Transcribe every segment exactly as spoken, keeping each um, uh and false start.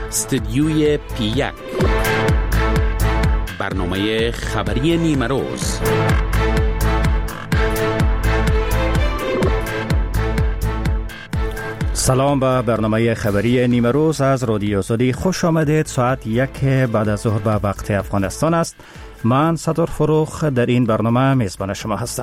استدیوی پی یک، برنامه خبری نیمه روز. سلام به برنامه خبری نیمه روز از رادیو آزادی خوش آمدید. ساعت یک بعد از ظهر به وقت افغانستان است. من صدر فروخ در این برنامه میزبان شما هستم.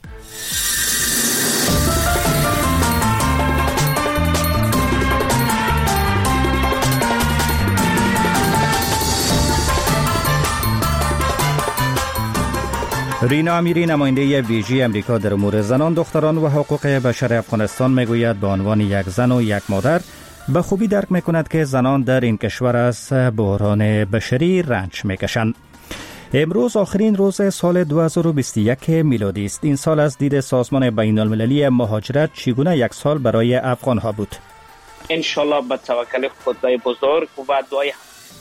رینا امیری، نماینده ویژه امریکا در امور زنان، دختران و حقوق بشر افغانستان، میگوید به عنوان یک زن و یک مادر به خوبی درک میکند که زنان در این کشور از بحران بشری رنج میکشند. امروز آخرین روز سال دو هزار و بیست و یک میلادی است. این سال از دید سازمان بین المللی مهاجرت چگونه یک سال برای افغان ها بود؟ انشالله به توکل خدای بزرگ و دعای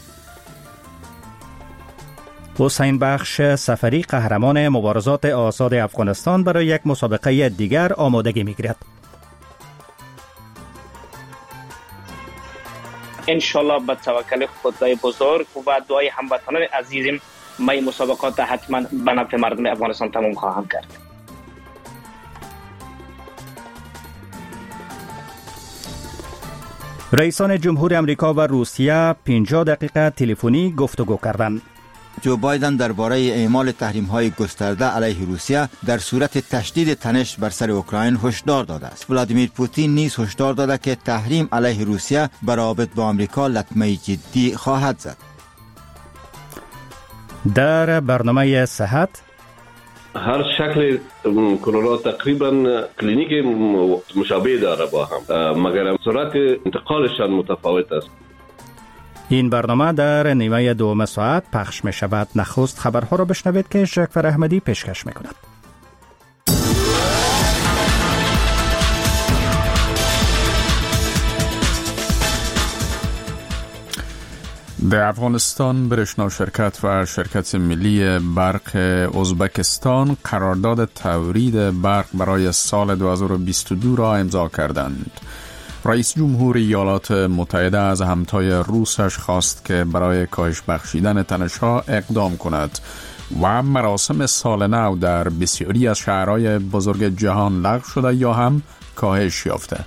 حسین بخش سفری، قهرمان مبارزات آزاد افغانستان، برای یک مسابقه دیگر آمادگی می‌گیرد. انشالله به توکل خدای بزرگ و دعای هموطنان عزیزم من مسابقات حتما به نفع مردم افغانستان تمام خواهم کرد. رئیسان جمهور امریکا و روسیه پنجاه دقیقه تلفنی گفتگو کردند. جو بایدن درباره اعمال تحریم‌های گسترده علیه روسیه در صورت تشدید تنش بر سر اوکراین هشدار داده است. ولادیمیر پوتین نیز هشدار داده که تحریم علیه روسیه بر روابط با آمریکا لطمه جدی خواهد زد. در برنامه صحت، هر شکل کرونا تقریبا کلینیک مشابه داره با هم، مگر سرعت انتقالشان متفاوت است. این برنامه در نیمه دوم ساعت پخش می شود. نخست خبرها را بشنوید که شکفر احمدی پیشکش می کند. در افغانستان برشنا شرکت و شرکت ملی برق ازبکستان قرارداد تولید برق برای سال دو هزار و بیست و دو را امضا کردند. رئیس جمهور ایالات متحده از همتای روسش خواست که برای کاهش بخشیدن تنش‌ها اقدام کند و مراسم سال نو در بسیاری از شهرهای بزرگ جهان لغو شده یا هم کاهش یافته.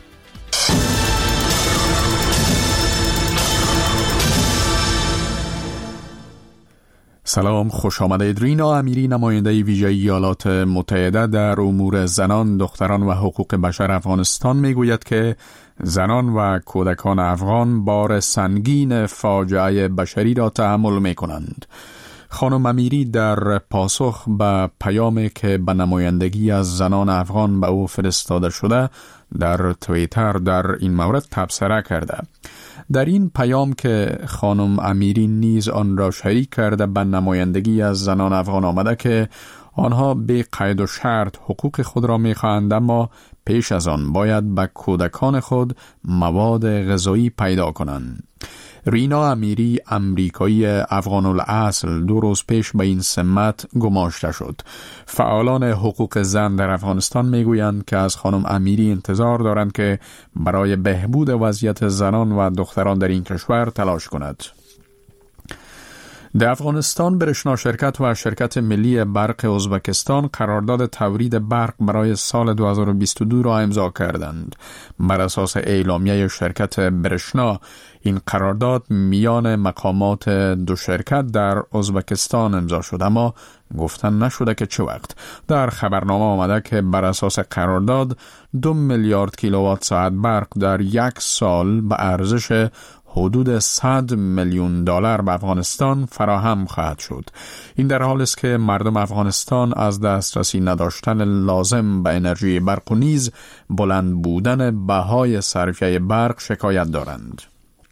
سلام، خوش آمدید. رینا امیری، نماینده ویژه ایالات متحده در امور زنان، دختران و حقوق بشر افغانستان، میگوید که زنان و کودکان افغان بار سنگین فاجعه بشری را تحمل می کنند. خانم امیری در پاسخ به پیامی که به نمایندگی از زنان افغان به او فرستاده شده در توییتر در این مورد تبصره کرده. در این پیام که خانم امیری نیز آن را شریک کرده، به نمایندگی از زنان افغان آمده که آنها به قید و شرط حقوق خود را می‌خواهند، اما پیش از آن باید به کودکان خود مواد غذایی پیدا کنند. رینا امیری، امریکایی افغان الاصل، دو روز پیش به این سمت گماشته شد. فعالان حقوق زن در افغانستان میگویند که از خانم امیری انتظار دارند که برای بهبود وضعیت زنان و دختران در این کشور تلاش کند. در افغانستان برشنا شرکت و شرکت ملی برق ازبکستان قرارداد تولید برق برای سال دو هزار و بیست و دو را امضا کردند. بر اساس اعلامیه شرکت برشنا، این قرارداد میان مقامات دو شرکت در ازبکستان امضا شد، اما گفتن نشده که چه وقت. در خبرنامه آمده که بر اساس قرارداد دو میلیارد کیلووات ساعت برق در یک سال به ارزش حدود صد میلیون دلار به افغانستان فراهم خواهد شد. این در حالی است که مردم افغانستان از دسترسی نداشتن لازم به انرژی برق و نیز بلند بودن بهای صرفه برق شکایت دارند.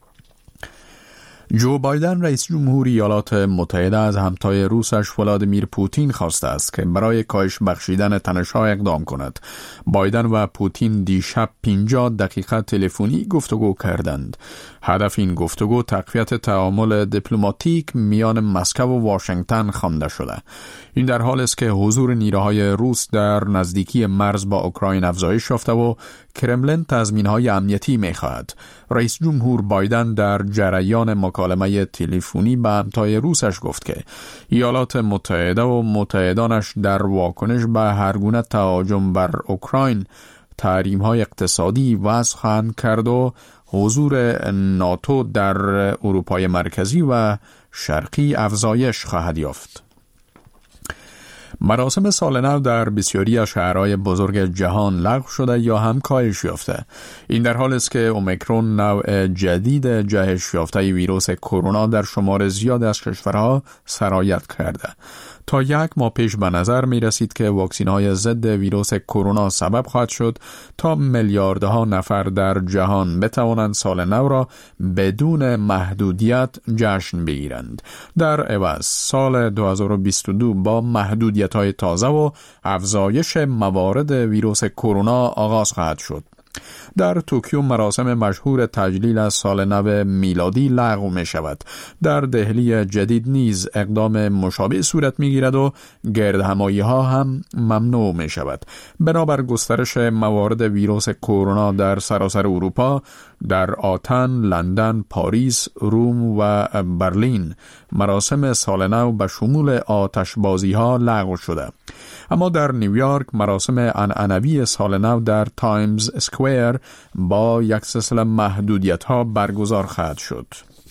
جو بایدن، رئیس جمهور ایالات متحده، از همتای روسش ولادیمیر پوتین خواسته است که برای کاهش بخشیدن تنش‌ها اقدام کند. بایدن و پوتین دیشب پنجاه دقیقه تلفنی گفتگو کردند. هدف این گفتگو تقویت تعامل دیپلماتیک میان مسکو و واشنگتن خوانده شده. این در حالی است که حضور نیروهای روس در نزدیکی مرز با اوکراین افزایش یافته و کرملین تضمین‌های امنیتی می‌خواهد. رئیس جمهور بایدن در جریان مکالمه تلفنی با همتای روسش گفت که ایالات متحده و متحدانش در واکنش به هرگونه تهاجم بر اوکراین تحریم‌های اقتصادی وضع خواهند کرد و حضور ناتو در اروپای مرکزی و شرقی افزایش خواهد یافت. مراسم سال نو در بسیاری از شهرهای بزرگ جهان لغو شده یا هم کاهش یافته. این در حالی است که اومیکرون نوع جدید جهش یافته ویروس کرونا در شمار زیاد از کشورها سرایت کرده. تا یک ماه پیش به نظر می رسید که واکسین های ضد ویروس کرونا سبب خواهد شد تا میلیاردها نفر در جهان بتوانند سال نو را بدون محدودیت جشن بگیرند. در عوض سال دو هزار و بیست و دو با محدودیت های تازه و افزایش موارد ویروس کرونا آغاز خواهد شد. در توکیو مراسم مشهور تجلیل از سال نو میلادی لغو می شود. در دهلی جدید نیز اقدام مشابه صورت می گیرد و گردهمایی ها هم ممنوع می شود. بنابر گسترش موارد ویروس کرونا در سراسر اروپا، در آتن، لندن، پاریس، روم و برلین مراسم سال نو به شمول آتشبازی ها لغو شده. اما در نیویورک مراسم عنعنوی سال نو در تایمز اسکوئر با یک سلسله محدودیت ها برگزار خواهد شد.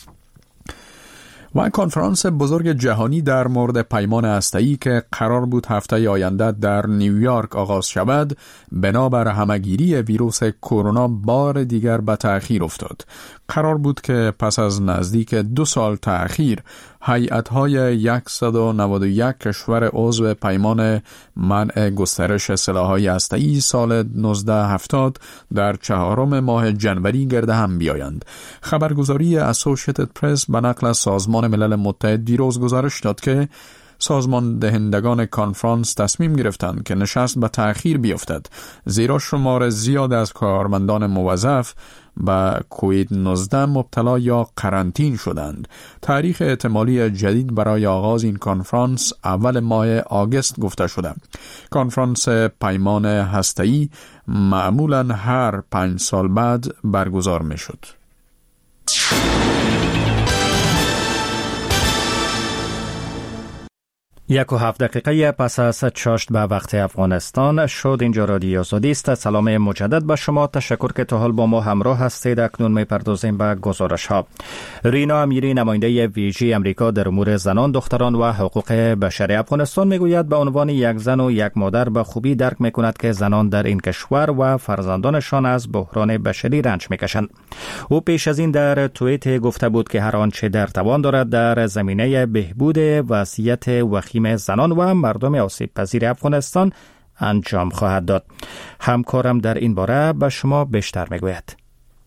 و کنفرانس بزرگ جهانی در مورد پیمان هسته‌ای که قرار بود هفته آینده در نیویورک آغاز شود، بنابر همگیری ویروس کرونا بار دیگر به تأخیر افتاد. قرار بود که پس از نزدیک دو سال تأخیر هیئت‌های صد و نود و یک کشور عضو پیمان منع گسترش سلاح‌های هسته‌ای سال نوزده هفتاد در چهارم ماه جنوری گرد هم بیایند. خبرگزاری اسوسییتد پرس به نقل از سازمان ملل متحد دیروز گزارش داد که سازمان دهندگان کنفرانس تصمیم گرفتند که نشست به تأخیر بیفتد، زیرا شمار زیاد از کارمندان موظف به کووید نوزده مبتلا یا قرنطین شدند. تاریخ احتمالی جدید برای آغاز این کنفرانس اول ماه آگوست گفته شده. کنفرانس پیمان هسته‌ای معمولاً هر پنج سال بعد برگزار می شد. یک و هفت دقیقه پس از چاشت به وقت افغانستان شد. اینجا رادیو آزادی است. سلام مجدد به شما. تشکر که تا حال با ما همراه هستید. اکنون می‌پردازیم به گزارش ها. رینا امیری نماینده ویژه امریکا در امور زنان، دختران و حقوق بشری افغانستان میگوید به عنوان یک زن و یک مادر به خوبی درک میکند که زنان در این کشور و فرزندانشان از بحران بشری رنج میکشند. او پیش از این در توییت گفته بود که هر آنچه در توان دارد در زمینه بهبود وضعیت وخیم زنان و مردم آسیب پذیر افغانستان انجام خواهد داد. همکارم در این باره به شما بیشتر میگوید.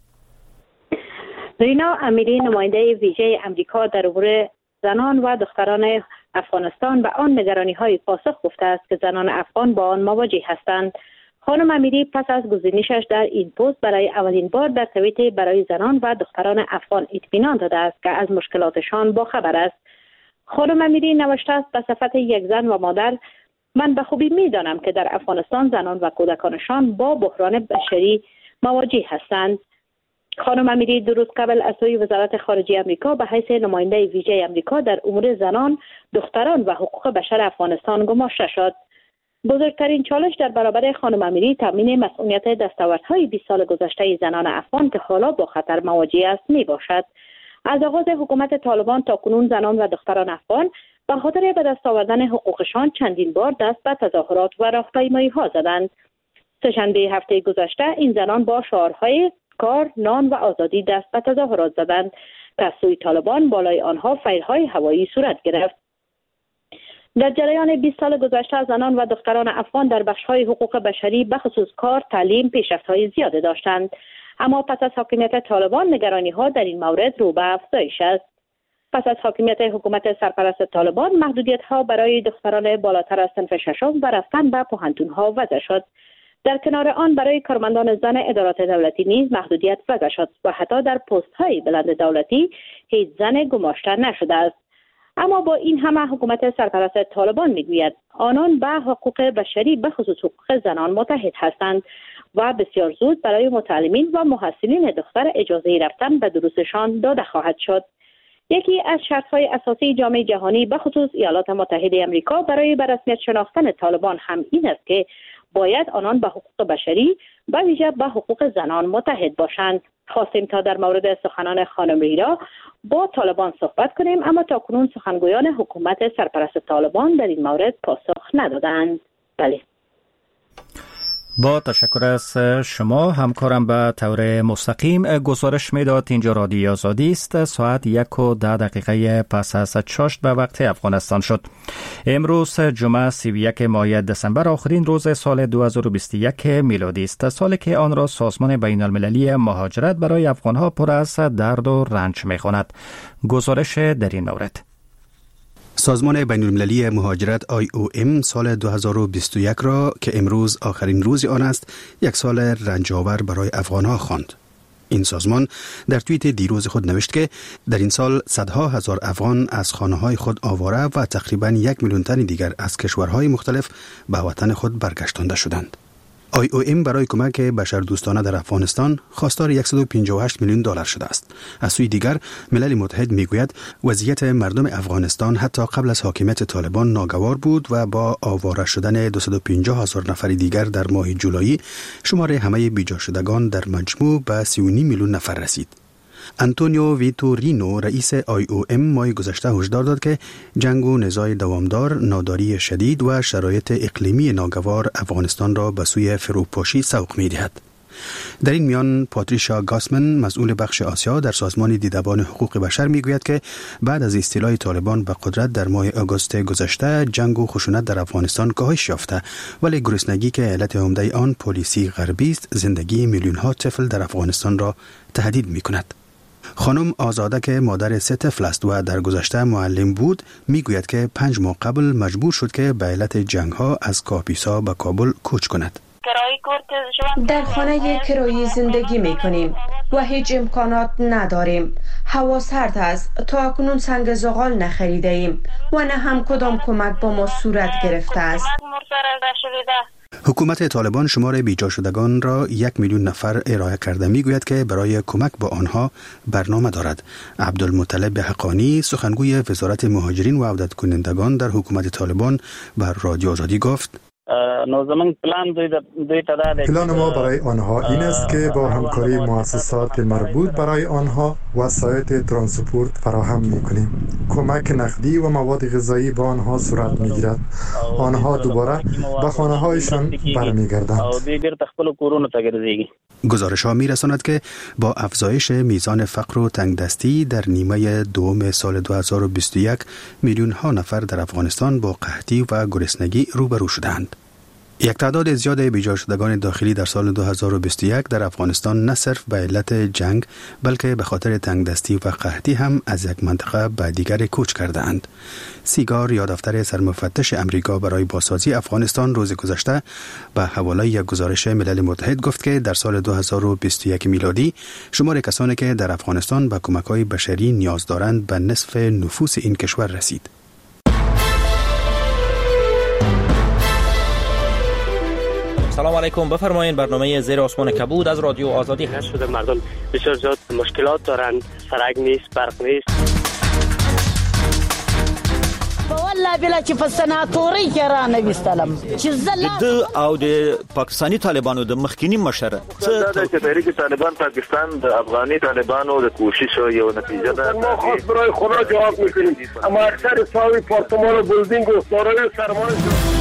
رینا امیری نماینده ویژه امریکا در امور زنان و دختران افغانستان به آن نگرانی‌های پاسخ گفته است که زنان افغان با آن مواجه هستند. خانم امیری پس از گزینشش در این پست برای اولین بار در توییت برای زنان و دختران افغان اطمینان داده است که از مشکلاتشان باخبر است. خانم امیری نوشته است به صفت یک زن و مادر، من به خوبی می‌دانم که در افغانستان زنان و کودکانشان با بحران بشری مواجه هستند. خانم امیری دو روز قبل از سوی وزارت خارجه آمریکا به حیث نماینده ویژه آمریکا در امور زنان، دختران و حقوق بشر افغانستان گماشته شد. بزرگترین چالش در برابر خانم امیری تامین مسئولیت دستاوردهای بیست سال گذشته زنان افغان که حالا با خطر مواجه است میباشد. از آغاز حکومت طالبان تا کنون زنان و دختران افغان به خاطر به دست آوردن حقوقشان چندین بار دست به تظاهرات و راهپیمایی‌ها زدند. سه‌شنبه هفته گذشته این زنان با شعارهای کار، نان و آزادی دست به تظاهرات زدند که از سوی طالبان بالای آنها فیرهای هوایی صورت گرفت. در جریان بیست سال گذشته زنان و دختران افغان در بخش‌های حقوق بشری بخصوص کار، تعلیم پیشرفت‌های زیاده داشتند، اما پس از حاکمیت طالبان نگرانی‌ها در این مورد رو به افزایش است. پس از حاکمیت حکومت سرپرست طالبان محدودیت‌ها برای دختران بالاتر از صنف ششم و رفتن به پوهنتون‌ها وضع شد. در کنار آن برای کارمندان زن ادارات دولتی نیز محدودیت وضع شد و حتی در پست‌های بلند دولتی هیچ زن گماشته نشده است. اما با این همه حکومت سرپرست طالبان میگوید آنان به حقوق بشری به خصوص حقوق زنان متحد هستند و بسیار زود برای متعلمین و محصلین دختر اجازه رفتن به دروسشان داده خواهد شد. یکی از شرط‌های اساسی جامعه جهانی به خصوص ایالات متحده آمریکا برای به رسمیت شناختن طالبان هم این است که باید آنان به حقوق بشری به ویژه به حقوق زنان متحد باشند. خواستیم تا در مورد سخنان خانم رینا با طالبان صحبت کنیم، اما تاکنون سخنگویان حکومت سرپرست طالبان در این مورد پاسخ ندادند. بله. با تشکر از شما. همکارم به طور مستقیم گزارش میداد. اینجا رادیو آزادی است. ساعت یک و ده دقیقه پس از چاشت به وقت افغانستان شد. امروز جمعه سی و یک ماه دسامبر آخرین روز سال دو هزار و بیست و یک میلادی است، سالی که آن را سازمان بین المللی مهاجرت برای افغانها پر از درد و رنج میخواند. گزارش در این مورد. سازمان بین المللی مهاجرت آی او ام سال دو هزار و بیست و یک را که امروز آخرین روز آن است، یک سال رنج‌آور برای افغان‌ها خواند. این سازمان در توییت دیروز خود نوشت که در این سال صدها هزار افغان از خانه‌های خود آواره و تقریباً یک میلیون تن دیگر از کشورهای مختلف به وطن خود برگشتانده شدند. آی او ام برای کمک بشردوستانه در افغانستان خواستار صد و پنجاه و هشت میلیون دلار شده است. از سوی دیگر ملل متحد میگوید وضعیت مردم افغانستان حتی قبل از حاکمیت طالبان ناگوار بود و با آواره شدن دویست و پنجاه هزار نفر دیگر در ماه جولای شمار همه بیجا شدگان در مجموع به سی و نیم میلیون نفر رسید. انتونیو ویتورینو رئیس آی او ام ماه گذشته هشدار داد که جنگ و نزاع دوامدار، ناداری شدید و شرایط اقلیمی ناگوار افغانستان را به سوی فروپاشی سوق می‌دهد. در این میان پاتریشا گاسمن مسئول بخش آسیا در سازمان دیدبان حقوق بشر میگوید که بعد از استیلای طالبان به قدرت در ماه آگوست گذشته جنگ و خشونت در افغانستان کاهش یافته، ولی گرسنگی که علت عمده آن پالیسی غربی است زندگی میلیون ها طفل در افغانستان را تهدید میکند. خانم آزاده که مادر سه طفل است و در گذشته معلم بود میگوید که پنج ماه قبل مجبور شد که به علت جنگ ها از کاپیسا به کابل کوچ کند. در خانه کرایی زندگی می کنیم و هیچ امکانات نداریم. هوا سرد است. تا اکنون سنگ زغال نخریده ایم و نه هم کدام کمک با ما صورت گرفته است. حکومت طالبان شمار بیجا شدگان را یک میلیون نفر ارائه کرده میگوید که برای کمک با آنها برنامه دارد. عبدالمطلب حقانی سخنگوی وزارت مهاجرین و عودت کنندگان در حکومت طالبان بر رادیو آزادی گفت پلان ما برای آنها این است که با همکاری مؤسسات مربوط برای آنها وسایل ترانسپورت فراهم می‌کنیم. کمک نقدی و مواد غذایی با آنها صورت می‌گیرد. آنها دوباره به خانه‌هایشان برمیگردند. گزارش ها می رساند که با افزایش میزان فقر و تنگدستی در نیمه دوم سال دو هزار و بیست و یک میلیون ها نفر در افغانستان با قحطی و گرسنگی روبرو شدند. یک تعداد زیاد بیجا شدگان داخلی در سال دو هزار و بیست و یک در افغانستان نه صرف به علت جنگ بلکه به خاطر تنگدستی و قحطی هم از یک منطقه به دیگر کوچ کرده اند. سیگار یا دفتر سرمفتش امریکا برای بازسازی افغانستان روز گذشته به حواله یک گزارش ملل متحد گفت که در سال دو هزار و بیست و یک میلادی شمار کسانی که در افغانستان به کمک‌های بشری نیاز دارند به نصف نفوس این کشور رسید. سلام علیکم، بفرمایید. برنامه زیر آسمان کبود از رادیو آزادی هست. شده مردم بسیار زیاد مشکلات دارند، سرک نیست، برق نیست. والله بلا چې په سناتوري کې را نوستلم چې زله د او د پاکستانی طالبانو د مخکینی مشر څه د تحریک طالبان پاکستان د افغاني طالبانو د کوشش یو نتیجه ده. ما خاص برای خدا جواب میکنیم، اما اکثر ساوی پارتمان و بلدینگ و دارای سرمایه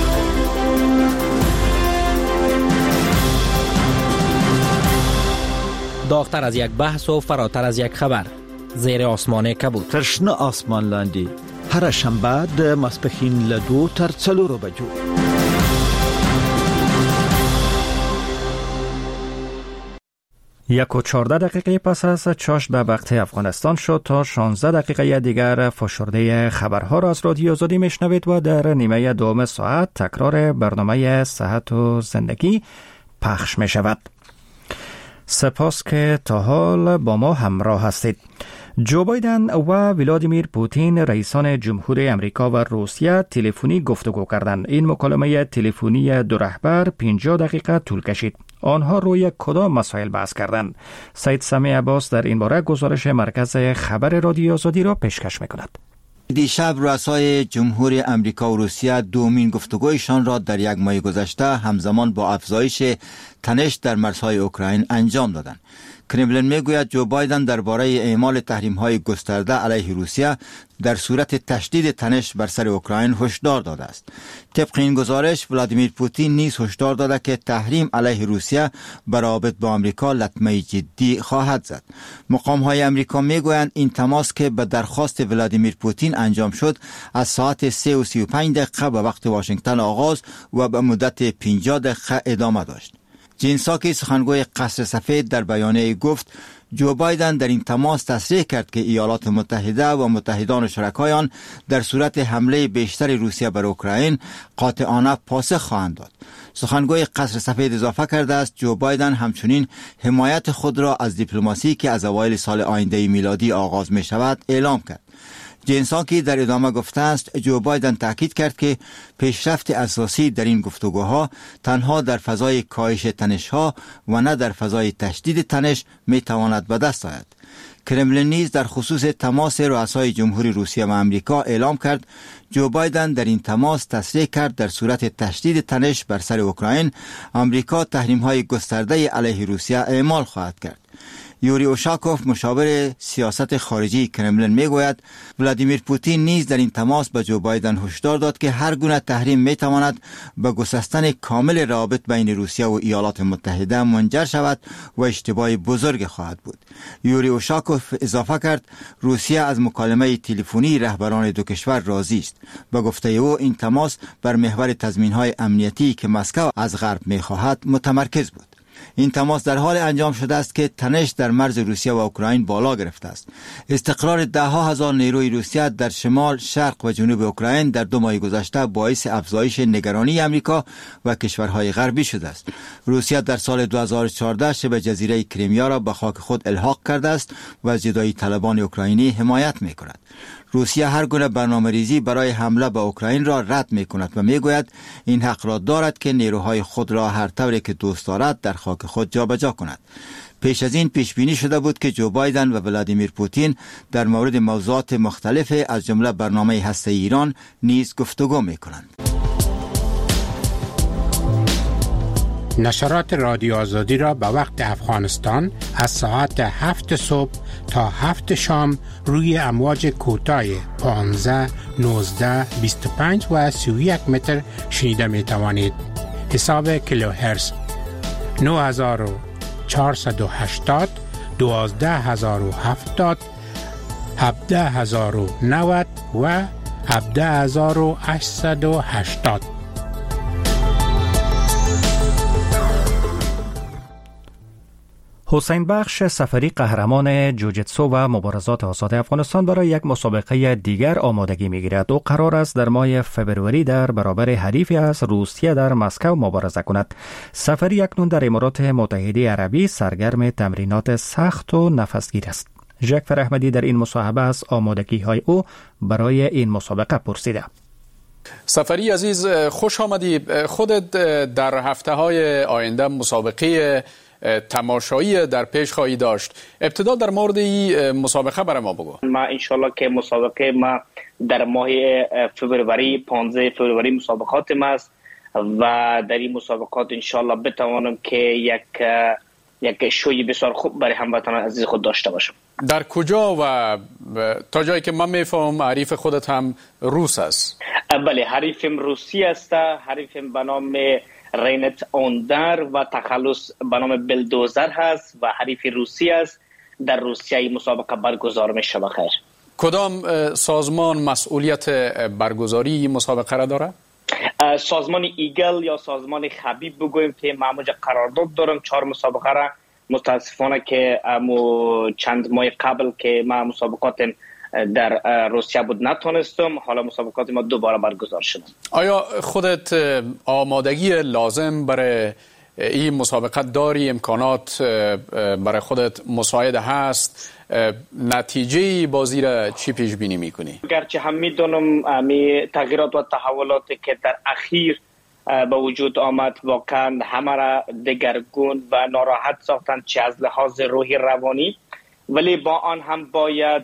داغتر از یک بحث و فراتر از یک خبر. زیر آسمان کبود. ترشنه آسمان لاندې هر شنبه د ماسپښین له دو تر څلورو بجو. یک و چهارده دقیقه پس از چاشت به وقت افغانستان شد. تا شانزده دقیقه دیگر فشرده خبرها را از رادیو آزادی میشنوید و در نیمه دوم ساعت تکرار برنامه صحت و زندگی پخش می شود. سپاس که تا حال با ما همراه هستید. جو بایدن و ولادیمیر پوتین رئیسان جمهوری امریکا و روسیه تلفنی گفتگو کردند. این مکالمه تلفنی دو رهبر پنجاه دقیقه طول کشید. آنها روی کدام مسائل بحث کردند؟ سید سمیع عباس در این باره گزارش مرکز خبر رادیو آزادی را پیشکش می‌کند. دیشب رؤسای جمهوری امریکا و روسیه دومین گفتگویشان را در یک ماه گذشته همزمان با افزایش تنش در مرزهای اوکراین انجام دادند. کرملین میگوید جو بایدن درباره اعمال تحریم‌های گسترده علیه روسیه در صورت تشدید تنش بر سر اوکراین هشدار داده است. طبق این گزارش ولادیمیر پوتین نیز هشدار داده که تحریم علیه روسیه بر روابط با آمریکا لطمه جدی خواهد زد. مقام‌های آمریکا میگویند این تماس که به درخواست ولادیمیر پوتین انجام شد از ساعت سه و سی و پنج دقیقه به وقت واشنگتن آغاز و به مدت پنجاه دقیقه ادامه داشت. جین ساکی سخنگوی قصر سفید در بیانیه گفت جو بایدن در این تماس تصریح کرد که ایالات متحده و متحدان و شرکای آن در صورت حمله بیشتر روسیه بر اوکراین قاطعانه پاسخ خواهند داد. سخنگوی قصر سفید اضافه کرده است جو بایدن همچنین حمایت خود را از دیپلماسی که از اوایل سال آینده میلادی آغاز می شود اعلام کرد. جین ساکی در ادامه گفته است جو بایدن تاکید کرد که پیشرفت اساسی در این گفتگوها تنها در فضای کاهش تنش‌ها و نه در فضای تشدید تنش می تواند به دست آید. کرملین نیز در خصوص تماس رؤسای جمهوری روسیه و آمریکا اعلام کرد جو بایدن در این تماس تصریح کرد در صورت تشدید تنش بر سر اوکراین آمریکا تحریم‌های گسترده علیه روسیه اعمال خواهد کرد. یوری اوشاکوف مشاور سیاست خارجی کرملین میگوید ولادیمیر پوتین نیز در این تماس به جو بایدن هشدار داد که هر گونه تحریم میتواند به گسستن کامل روابط بین روسیه و ایالات متحده منجر شود و اشتباه بزرگ خواهد بود. یوری اوشاکوف اضافه کرد روسیه از مکالمه تلفنی رهبران دو کشور راضی است. به گفته او این تماس بر محور تضمین‌های امنیتی که مسکو از غرب میخواهد متمرکز بود. این تماس در حال انجام شده است که تنش در مرز روسیه و اوکراین بالا گرفته است. استقرار ده ها هزار نیروی روسیه در شمال، شرق و جنوب اوکراین در دو ماه گذشته باعث افزایش نگرانی آمریکا و کشورهای غربی شده است. روسیه در سال دو هزار و چهارده شبه جزیره کریمیا را به خاک خود الحاق کرده است و از جدایی طلبان اوکراینی حمایت می‌کند. روسیه هر گونه برنامه‌ریزی برای حمله به اوکراین را رد می‌کند و می‌گوید این حق را دارد که نیروهای خود را هر طوری که دوست دارد در خاک خود جابجا کند. پیش از این پیش بینی شده بود که جو بایدن و ولادیمیر پوتین در مورد موضوعات مختلف از جمله برنامه هسته‌ای ایران نیز گفتگو می‌کنند. نشرات رادیو آزادی را به وقت افغانستان از ساعت هفت صبح تا هفت شام روی امواج کوتاه پانزده، نوزده، بیست و پنج و سی و یک متر شنیده می توانید. حساب کیلوهرتز نه هزار و چهارصد و هشتاد، دوازده هزار و هفتاد، هفده هزار و نود و هفده هزار و هشتصد و هشتاد. حسین بخش سفری قهرمان جوجیتسو و مبارزات آزاد افغانستان برای یک مسابقه دیگر آمادگی می‌گیرد. او قرار است در ماه فوریه در برابر حریفی از روسیه در مسکو مبارزه کند. سفری اکنون در امارات متحده عربی سرگرم تمرینات سخت و نفسگیر است. ژاکفر احمدی در این مصاحبه از آمادگی‌های او برای این مسابقه پرسیده. سفری عزیز، خوش آمدی. خودت در هفته‌های آینده مسابقه تماشایی در پیش خواهی داشت. ابتدا در مورد این مسابقه برای ما بگو. ما انشالله که مسابقه ما در ماه فوریه پانزده فوریه مسابقات ما است و در این مسابقات انشالله بتوانم که یک یک شوی بسیار خوب برای هموطنان عزیز خود داشته باشم. در کجا و تا جایی که من میفهمم حریف خودت هم روس است؟ بله، حریفم روسی است. حریفم به نام رینت اوندر و تخلص به نام بلدوزر هست و حریف روسی است. در روسیه مسابقه برگزار می شود. خیر، کدام سازمان مسئولیت برگزاری مسابقه را داره؟ سازمان ایگل یا سازمان خبیب بگویم که ما موجه قرارداد دارم چهار مسابقه را. متاسفانه که چند ماه قبل که ما مسابقات در روسیه بود نتونستم، حالا مسابقات ما دوباره برگزار شد. آیا خودت آمادگی لازم برای این مسابقه داری؟ امکانات برای خودت مساعده هست؟ نتیجه بازی را چی پیش بینی میکنی؟ گرچه هم میدونم امی تغییرات و تحولاتی که در اخیر به وجود آمد، واقعا همه را دگرگون و ناراحت ساختند، چه از لحاظ روحی روانی. ولی با آن هم باید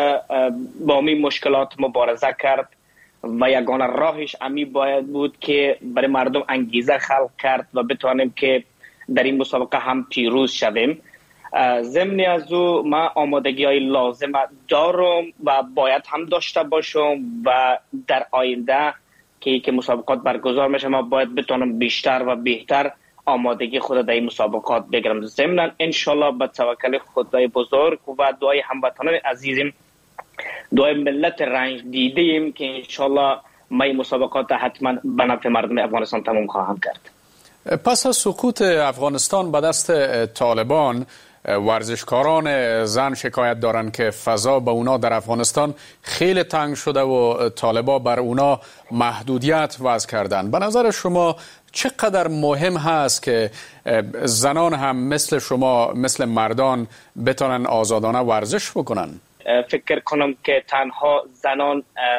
با می مشکلات مبارزه کرد و یگانه راهش امی باید بود که برای مردم انگیزه خلق کرد و بتوانیم که در این مسابقه هم پیروز شویم. ضمن از او ما آمادگی های لازم دارم و باید هم داشته باشم و در آینده که که مسابقات برگزار میشه ما باید بتونم بیشتر و بهتر آمادگی خود در این مسابقات بگیرم. ضمن انشالله به توکل خدای بزرگ و دعای هموطنان عزیزم، دعای ملت رنج دیده ایم که انشالله ما این مسابقات حتما به نفع مردم افغانستان تمام خواهم کرد. پس از سقوط افغانستان به دست طالبان، ورزشکاران زن شکایت دارند که فضا به اونا در افغانستان خیلی تنگ شده و طالبان بر اونا محدودیت وضع کردن. به نظر شما چقدر مهم هست که زنان هم مثل شما، مثل مردان بتونن آزادانه ورزش بکنن؟ فکر کنم که تنها زنان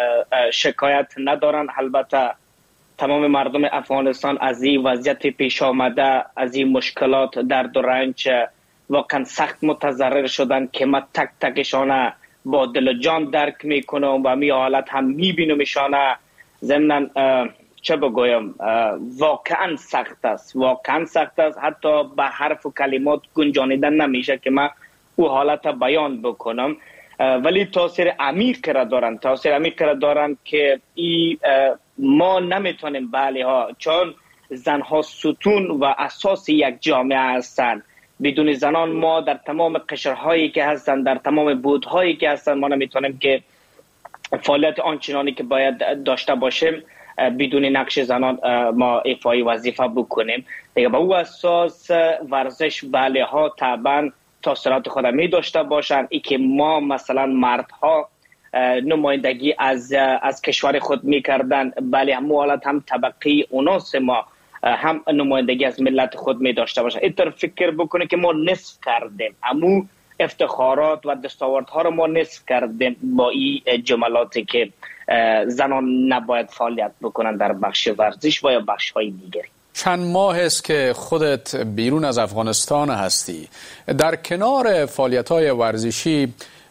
شکایت ندارن، البته تمام مردم افغانستان از این وضعیت پیش آمده، از این مشکلات درد و رنج واقعا سخت متضرر شدن که ما تک تکشانه با دل و جان درک میکنم و می حالت هم میبینم ایشانه. ضمن چه بگویم، واقعا سخت است، واقعا سخت است، حتی به حرف و کلمات گنجانیدن نمیشه که من او حالت بیان بکنم. ولی تاثیر عمیق را دارن، تاثیر عمیق را دارن که ای ما نمیتونیم بله ها، چون زنها ستون و اساس یک جامعه هستند. بدون زنان ما در تمام قشرهایی که هستن، در تمام بودهایی که هستن، ما نمیتونیم که فعالیت آنچنانی که باید داشته باشیم بدون نقش زنان ما ایفای وظیفه بکنیم. دیگه با او اساس ورزش بله ها طبعا تاثیرات خود می داشته باشن. ای که ما مثلا مردها نمایندگی از از کشور خود میکردن، بله هم حالت هم طبقه اوناس ما هم نمایندگی از ملت خود می داشته باشن. اینطور فکر بکنه که ما نصف کردیم، امو افتخارات و دستاوردها رو ما نصف کردیم با این جملاتی که زنان نباید فعالیت بکنن در بخش ورزش و یا بخش های دیگری. چند ماه است که خودت بیرون از افغانستان هستی. در کنار فعالیت‌های ورزشی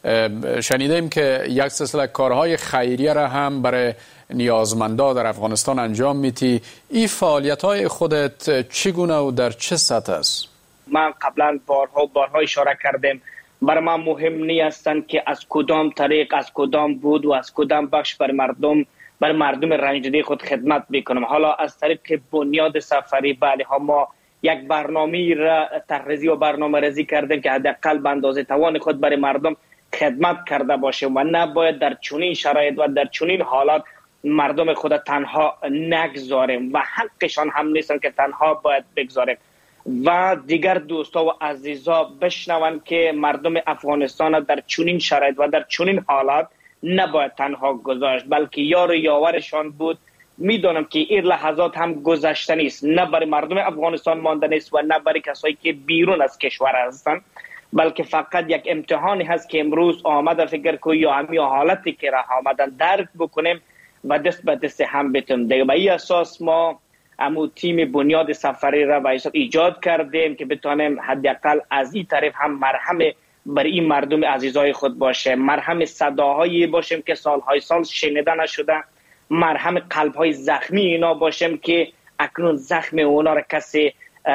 شنیدیم که یک سلسله کارهای خیریه را هم برای نیازمندا در افغانستان انجام میدی. این فعالیت‌های خودت چگونه و در چه سطح است؟ من قبلا بارها بارها اشاره کردم، برای من مهم نیستند که از کدام طریق، از کدام بود و از کدام بخش بر مردم بر مردم رنجیده خود خدمت بکنم. حالا از طریق بنیاد سفری بله ها ما یک برنامه را طرح‌ریزی و برنامه ریزی کردیم که حداقل به اندازه توان خود برای مردم خدمت کرده باشه و نباید در چنین شرایط و در چنین حالات مردم خود تنها نگذاریم و حقشان هم نیستن که تنها باید بگذاریم. و دیگر دوستا و عزیزا بشنوند که مردم افغانستان در چنین شرایط و در چنین حالات نباید تنها گذاشت، بلکه یار و یاورشان بود. میدونم که این لحظات هم گذشته نیست، نه برای مردم افغانستان مانده نیست و نه برای کسایی که بیرون از کشور هستند، بلکه فقط یک امتحانی هست که امروز آمده. فکر کنم یا همین حالتی که راه آمدن درک بکنیم و دست به دست هم بتونیم. دیگه به این اساس ما امو تیم بنیاد سفری را به ایجاد کردیم که بتونیم حداقل از این طرف هم مرهم برای این مردم عزیزای خود باشه، مرهم صداهایی باشیم که سالهای سال شنیده نشده، مرهم قلبهای زخمی اینا باشیم که اکنون زخم اونا را کسی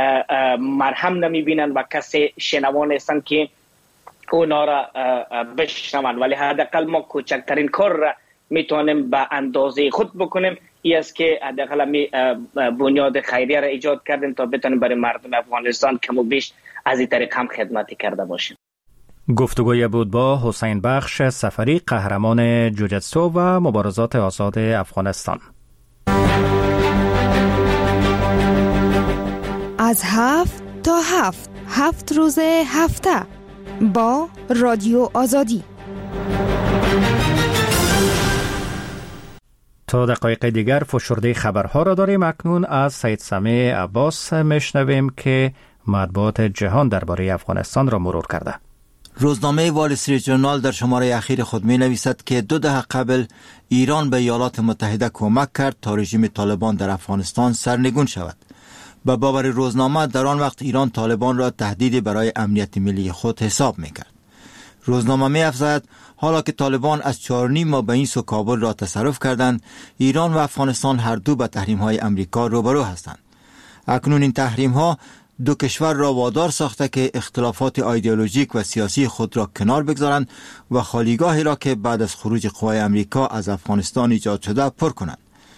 مرهم نمیبینن و کسی شنوان هستن که اونا را بشنون. ولی حداقل ما کوچکترین کار را میتونیم به اندازه خود بکنیم. این است که حداقل می بنیاد خیریه را ایجاد کردیم تا بتونیم برای مردم افغانستان کم و بیش از این طریق هم خدمتی کرده باشیم. گفتگوی بود با حسین بخش سفری، قهرمان جوجتسو و مبارزات آزاد افغانستان. از هفت تا هفت هفت روز هفته با رادیو آزادی. تا دقایق دیگر فشرده خبرها را داریم. اکنون از سید سمیع عباس میشنویم که مطبوعات جهان درباره افغانستان را مرور کرده. روزنامه وال استریت ژورنال در شماره اخیر خود می نویسد که دو دهه قبل ایران به ایالات متحده کمک کرد تا رژیم طالبان در افغانستان سرنگون شود. به باور روزنامه در آن وقت ایران طالبان را تهدیدی برای امنیت ملی خود حساب می کرد. روزنامه می افزاید حالا که طالبان از چهار نیم ماه به این سو کابل را تصرف کردند، ایران و افغانستان هر دو به تحریم های امریکا روبرو هستند. اکنون این تحریم ها دو کشور را وادار ساخته که اختلافات ایدئولوژیک و سیاسی خود را کنار بگذارند و خالیگاهی را که بعد از خروج قوای امریکا از افغانستان ایجاد شده پر کنند.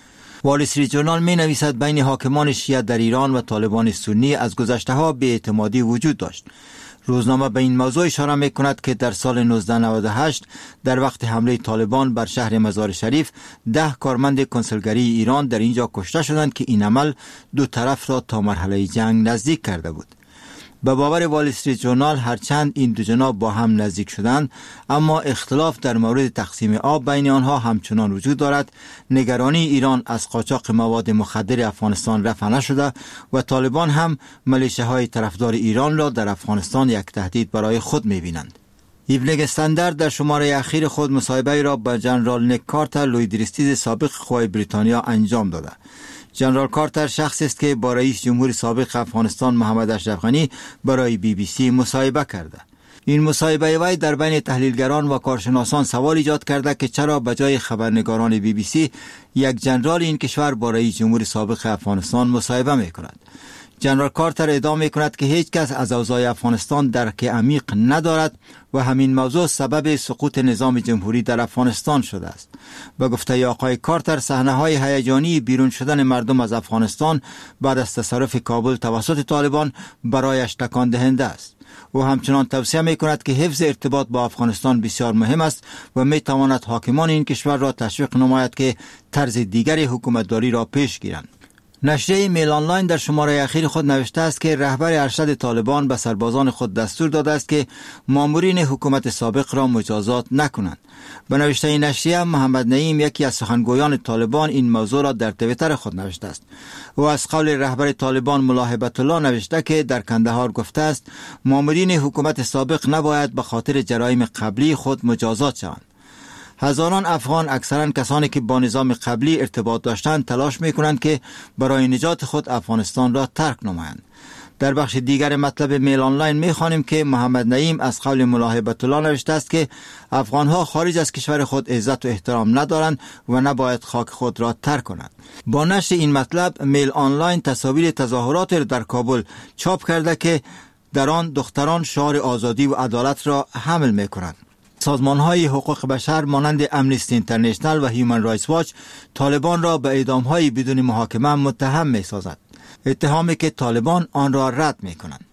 وال استریت ژورنال می نویسد بین حاکمان شیعه در ایران و طالبان سنی از گذشته ها بی‌اعتمادی وجود داشت. روزنامه به این موضوع اشاره می کند که در سال نوزده نود و هشت در وقت حمله طالبان بر شهر مزار شریف ده کارمند کنسولگری ایران در اینجا کشته شدند که این عمل دو طرف را تا مرحله جنگ نزدیک کرده بود. به باور وال استریت ژورنال هرچند این دو جناح با هم نزدیک شدند، اما اختلاف در مورد تقسیم آب بین آنها همچنان وجود دارد. نگرانی ایران از قاچاق مواد مخدر افغانستان رفع نشده و طالبان هم ملیشه‌های طرفدار ایران را در افغانستان یک تهدید برای خود می‌بینند. ایونینگ استندارد در شماره اخیر خود مصاحبه را با جنرال نیک کارتر لوید ریستیز سابق قوای بریتانیا انجام داده. جنرال کارتر شخصی است که با رئیس جمهور سابق افغانستان محمد اشرف غنی برای بی بی سی مصاحبه کرده. این مصاحبه وی در بین تحلیلگران و کارشناسان سوال ایجاد کرده که چرا به جای خبرنگاران بی بی سی یک جنرال این کشور با رئیس جمهور سابق افغانستان مصاحبه می کند. جنرال کارتر ادعا می کند که هیچ کس از اوضاع افغانستان درک عمیق ندارد و همین موضوع سبب سقوط نظام جمهوری در افغانستان شده است. به گفته آقای کارتر، صحنه‌های هیجانی بیرون شدن مردم از افغانستان بعد از تصرف کابل توسط طالبان برایش تکان دهنده است. او همچنان توصیه می کند که حفظ ارتباط با افغانستان بسیار مهم است و می تواند حاکمان این کشور را تشویق نماید که طرز دیگری حکومتداری را پیش گیرند. نشریه میل آنلاین در شماره اخیر خود نوشته است که رهبر ارشد طالبان به سربازان خود دستور داده است که مامورین حکومت سابق را مجازات نکنند. به نوشته این نشریه، محمد نعیم یکی از سخنگویان طالبان این موضوع را در توییتر خود نوشته است. او از قول رهبر طالبان ملا هیبت الله نوشته که در کندهار گفته است مامورین حکومت سابق نباید به خاطر جرایم قبلی خود مجازات شوند. هزاران افغان، اکثرا کسانی که با نظام قبلی ارتباط داشتند، تلاش می‌کنند که برای نجات خود افغانستان را ترک نمایند. در بخش دیگر مطلب میل آنلاین می‌خوانیم که محمد نعیم از قول ملا هیبت الله نوشته است که افغان‌ها خارج از کشور خود عزت و احترام ندارند و نباید خاک خود را ترک کنند. با نشر این مطلب، میل آنلاین تصاویر تظاهرات در کابل چاپ کرده که در آن دختران شعار آزادی و عدالت را حمل می‌کنند. سازمان‌های حقوق بشر مانند امنیستی اینترنشنل و هیومن رایتس واچ طالبان را به اعدام‌های بدون محاکمه متهم می‌سازد، اتهامی که طالبان آن را رد می‌کنند.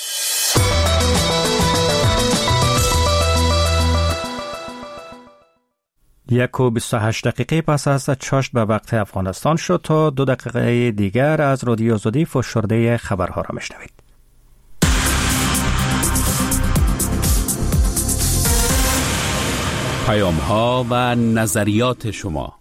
یک و بیست و هشت دقیقه پس از چاشت به وقت افغانستان شد تا دو دقیقه دیگر از رادیو آزادی فشرده خبرها را میشنوید. پیام ها و نظریات شما.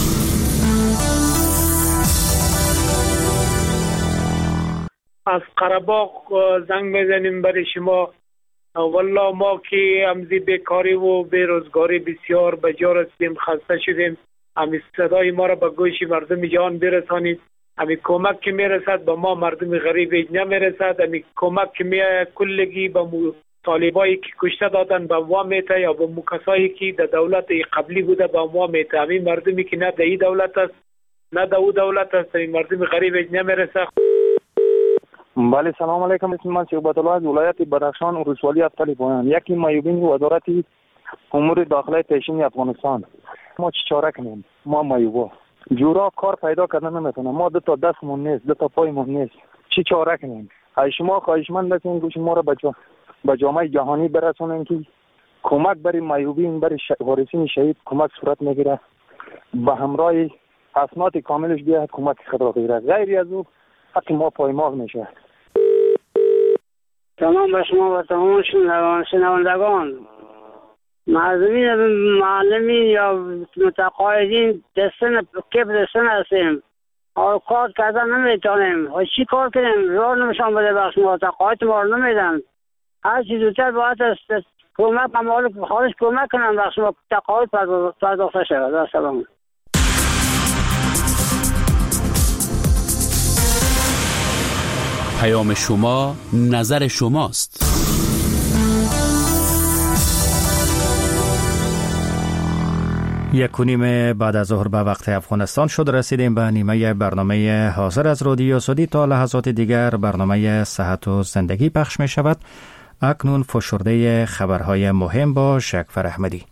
از قره‌باغ زنگ میزنیم برای شما. والله ما که امزی بیکاری و بیروزگاری بسیار بجا رسیدیم، خسته شدیم. همین صدای ما را به گوش مردم جهان برسانید. همین کمک که میرسد به ما مردم غریب نمیرسد. همین کمک که می کلگی به طالبایی که کشته دادن به ما میته یا به کسایی که در دولت قبلی بوده به ما میته. همین مردمی که نه در این دولت است نه در او دولت است، این مردم غریب نمیرسه. بله، سلام علیکم. اسم من شعبت الله از ولایت بدخشان و ولسوالی افتالی پایان، یکی معیوبین وزارت امور داخلی پیشین افغانستان. ما چه چاره کنیم؟ ما معیوبا جورا کار پیدا کردن نمیتونم. ما دو تا دستمون نیست، دو تا پایمون نیست. چه چاره کنیم؟ ای شما خواهشمند هستین گوش ما را بچا به جامعه جهانی برسونن که کمک برای معیوبین، برای وارثین شهید کمک صورت میگیره، به همراه اسناد کاملش بیاید کمک خود را بگیره. غیر از او حق ما پایمال میشه. تمام به شما و تمام شنوندگان، معلمین معلمین یا متقاعدین دستن کپ دستن هستیم اور کار کردن نمیتونیم. و چی کار کنیم؟ راه نمیشان بده بخش ما تقاعد ما رو نمیدن. هر چیز زودتر باید است کمک ممالک خارج کمک کنن و شما تقاعد پرداخته شود. سلام. پیام شما نظر شماست. یک و نیم بعد از ظهر به وقت افغانستان شد. رسیدیم به نیمه برنامه حاضر از رادیو آزادی. تا لحظات دیگر برنامه صحت و زندگی پخش می شود. اکنون فشرده خبرهای مهم با شکفر احمدی.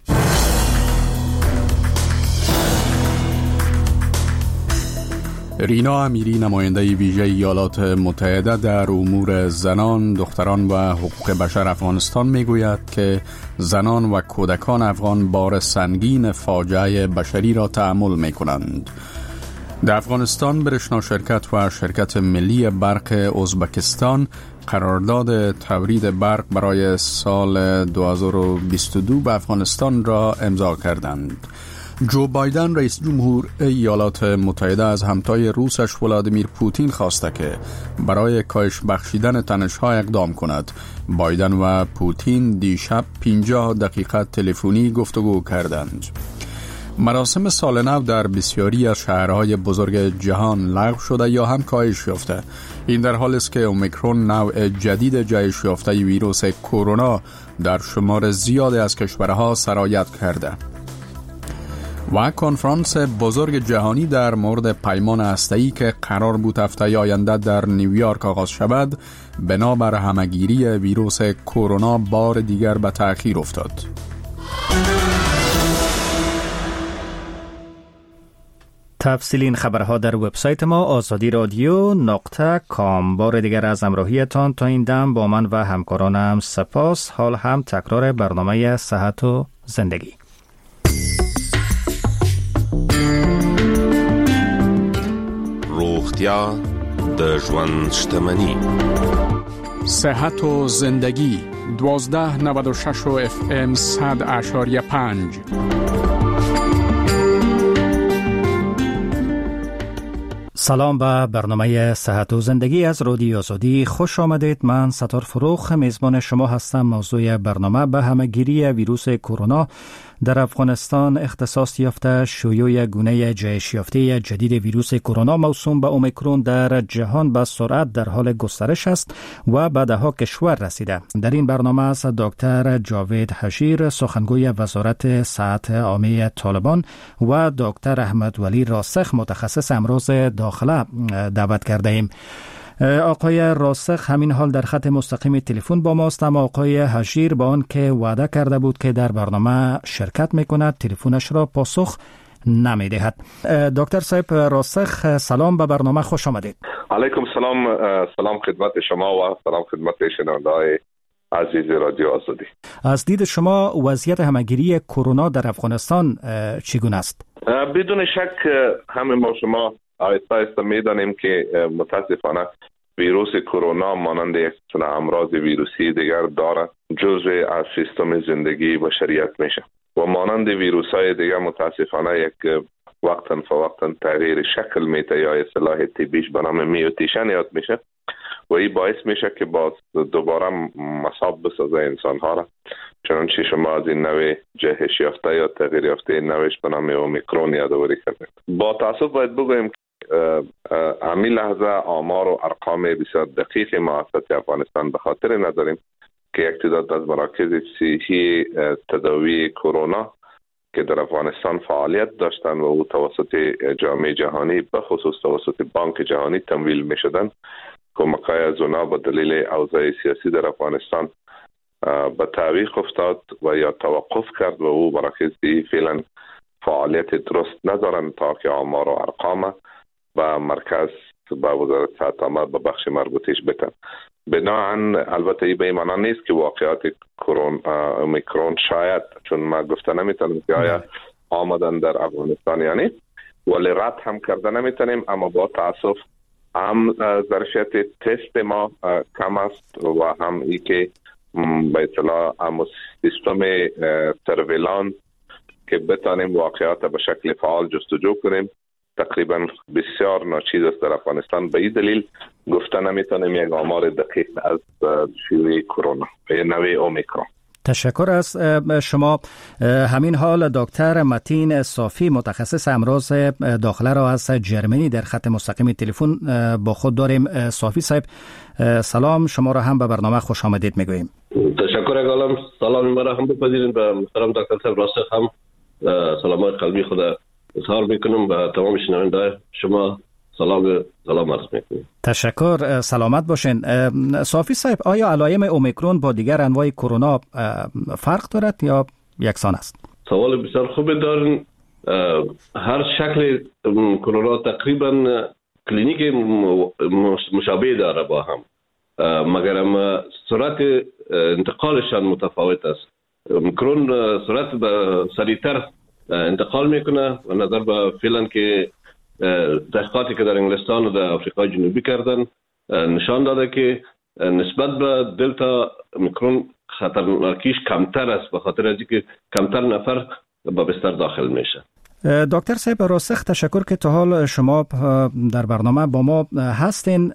رینا امیری نماینده ویژه ایالات متحده در امور زنان، دختران و حقوق بشر افغانستان میگوید که زنان و کودکان افغان بار سنگین فاجعه بشری را تحمل می کنند. در افغانستان برشنا شرکت و شرکت ملی برق ازبکستان قرارداد تولید برق برای سال دو هزار و بیست و دو به افغانستان را امضا کردند. جو بایدن رئیس جمهور ایالات متحده از همتای روسش ولادیمیر پوتین خواسته که برای کاهش بخشیدن تنش‌ها اقدام کند. بایدن و پوتین دیشب پنجاه دقیقه تلفنی گفتگو کردند. مراسم سال نو در بسیاری از شهرهای بزرگ جهان لغو شده یا هم کاهش یافته. این در حالی است که اومیکرون نوع جدید جهش یافته ویروس کرونا در شمار زیادی از کشورها سرایت کرده. و کنفرانس بزرگ جهانی در مورد پیمان هسته‌ای که قرار بود هفته آینده در نیویورک آغاز شود بنابر همگیری ویروس کرونا بار دیگر به تأخیر افتاد. تفصیل این خبرها در وبسایت ما آزادی رادیو نقطه کام. بار دیگر از همراهیتان تا این دم با من و همکارانم سپاس. حال هم تکرار برنامه صحت و زندگی. روغتیا د ژوند شتمنی. صحت و زندگی دوازده نود و شش و اف ام صد اشاریه پنج. سلام به برنامه صحت و زندگی از رادیو آزادی. خوش آمدید. من ستار فروخ میزبان شما هستم. موضوع برنامه به همه‌گیری ویروس کرونا در افغانستان اختصاص یافته. شیوع گونه جهش یافته جدید ویروس کرونا موسوم به اومیکرون در جهان به سرعت در حال گسترش است و به ده‌ها کشور رسیده. در این برنامه است دکتر جاوید حشیر سخنگوی وزارت صحت عامه طالبان و دکتر احمد ولی راسخ متخصص امراض داخله دعوت کرده ایم. آقای راسخ همین حال در خط مستقیم تلفن با ماست، اما آقای حشیر با آن که وعده کرده بود که در برنامه شرکت میکند تلفنش را پاسخ نمیدهد. دکتر صاحب راسخ سلام به برنامه، خوش آمدید. علیکم سلام. سلام خدمت شما و سلام خدمت شنونده‌های عزیز رادیو آزادی. از دید شما وضعیت همه‌گیری کرونا در افغانستان چگونه است؟ بدون شک همه ما شما آیسته آیسته میدانیم که متاسفانه ویروس کرونا مانند یک سلسله امراض ویروسی دیگر داره، جزء از سیستم زندگی بشریت میشه و مانند ویروس های دیگر متاسفانه یک وقتا فوقتا تغییر شکل میده یا اصطلاح طبیش به نام میوتیشن یاد میشه و این باعث میشه که باز دوباره مصاب بسازه انسان ها را، چنانچه شما از این نوع جهش یافته یا تغییر یافته نوش به نام اومیکرون یادآوری کردید. با تاسف باید بگویم همین لحظه آمار و ارقام بسیار دقیق مؤسسات افغانستان به خاطر نداریم که یک تعداد از مراکز صحی تداوی کرونا که در افغانستان فعالیت داشتند و او توسط جامعه جهانی به خصوص توسط بانک جهانی تمویل می شدند، کمک‌های از اونا با دلیل اوضاع سیاسی در افغانستان به تعویق افتاد و یا توقف کرد و او مراکزی فعلا فعالیت درست ندارند تا که آمار و ارقام و مرکز با وزارت صحت عامه به بخش مربوطش بتن. بناهن البته این به این معنی نیست که واقعات کرونا اومیکرون شاید، چون ما گفته نمیتونیم که آیا آمدن در افغانستان یعنی، ولی رد هم کرده نمیتونیم، اما با تاسف هم ظرفیت تست ما کم است و هم ای که به اطلاع هم سیستم سرویلانس که بتانیم واقعات به شکل فعال جستجو کنیم تقریبا بسیار ناچیز است در افغانستان. به این دلیل گفته نمیتونیم یک آمار دقیق از شیوع کرونا یا نوع اومیکرون. تشکر از شما. همین حال دکتر متین صافی متخصص امراض داخله را از جرمنی در خط مستقیم تلفن با خود داریم. صافی صاحب سلام، شما را هم به برنامه خوش آمدید میگوییم. تشکر اگالم، سلام مرا هم بپذیرید. به محترم دکتر صاحب راسخ هم سلامات قلبی خود اظهار میکنم و تمام شنونده شما سلام سلام عرض میکنم. تشکر، سلامت باشین. صافی صاحب، آیا علائم اومیکرون با دیگر انواع کرونا فرق دارد یا یکسان است؟ سوال بسیار خوب دارین. هر شکل کرونا تقریبا کلینیک مشابه داره با هم، مگر هم سرعت انتقالشان متفاوت است. اومیکرون سرعت به سریعتر انتقال میکنه و نظر به فعلا که تحقیقاتی که در انگلستان و در آفریقای جنوبی کردن نشان داده که نسبت به دلتا اومیکرون خطرناکیش کمتر است، به خاطر از اینکه کمتر نفر به بستر داخل میشه. دکتر صاحب راسخ، تشکر که تا حال شما در برنامه با ما هستین.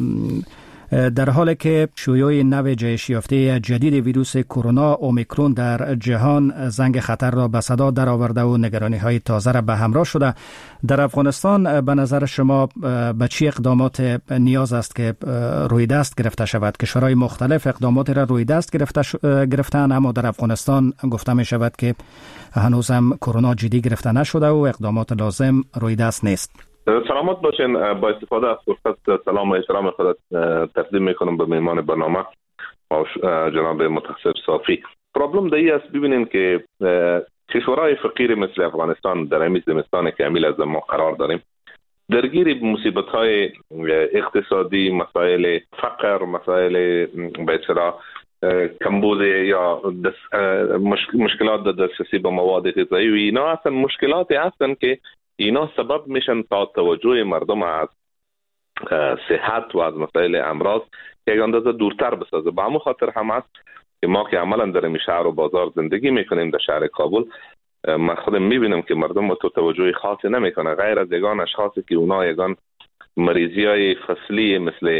در حالی که شیوع نو جهش یافته جدید ویروس کرونا اومیکرون در جهان زنگ خطر را به صدا درآورده و نگرانی‌های تازه را به همراه شده، در افغانستان به نظر شما به چه اقدامات نیاز است که روی دست گرفته شود؟ کشورهای مختلف اقدامات را روی دست گرفته گرفتن، اما در افغانستان گفته می شود که هنوز هم کرونا جدی گرفته نشده و اقدامات لازم روی دست نیست. سلامت باشین. با استفاده از فرصت سلام و احترام خودت تقدیم میکنم به مهمان برنامه جناب متخصص صافی. پرابلم دایی است ببینیم که کشورهای فقیر مثل افغانستان در این زمستان کامل از ما قرار داریم، درگیر مصیبت های اقتصادی، مسائل فقر، مسائل به اصطلاح کمبود یا مشکلات در دسترسی به مواد غذایی و اینا اصلا مشکلاتی هستن که اینا سبب میشن تا توجه مردم از صحت و از مسائل امراض یک اندازه دورتر بسازه. به همون خاطر هم است که ما که عملا در این شهر و بازار زندگی میکنیم در شهر کابل، من خودم میبینم که مردم تو توجه خاصی نمیکنه غیر از یگان اشخاصی که اونا یگان مریضی های فصلی مثل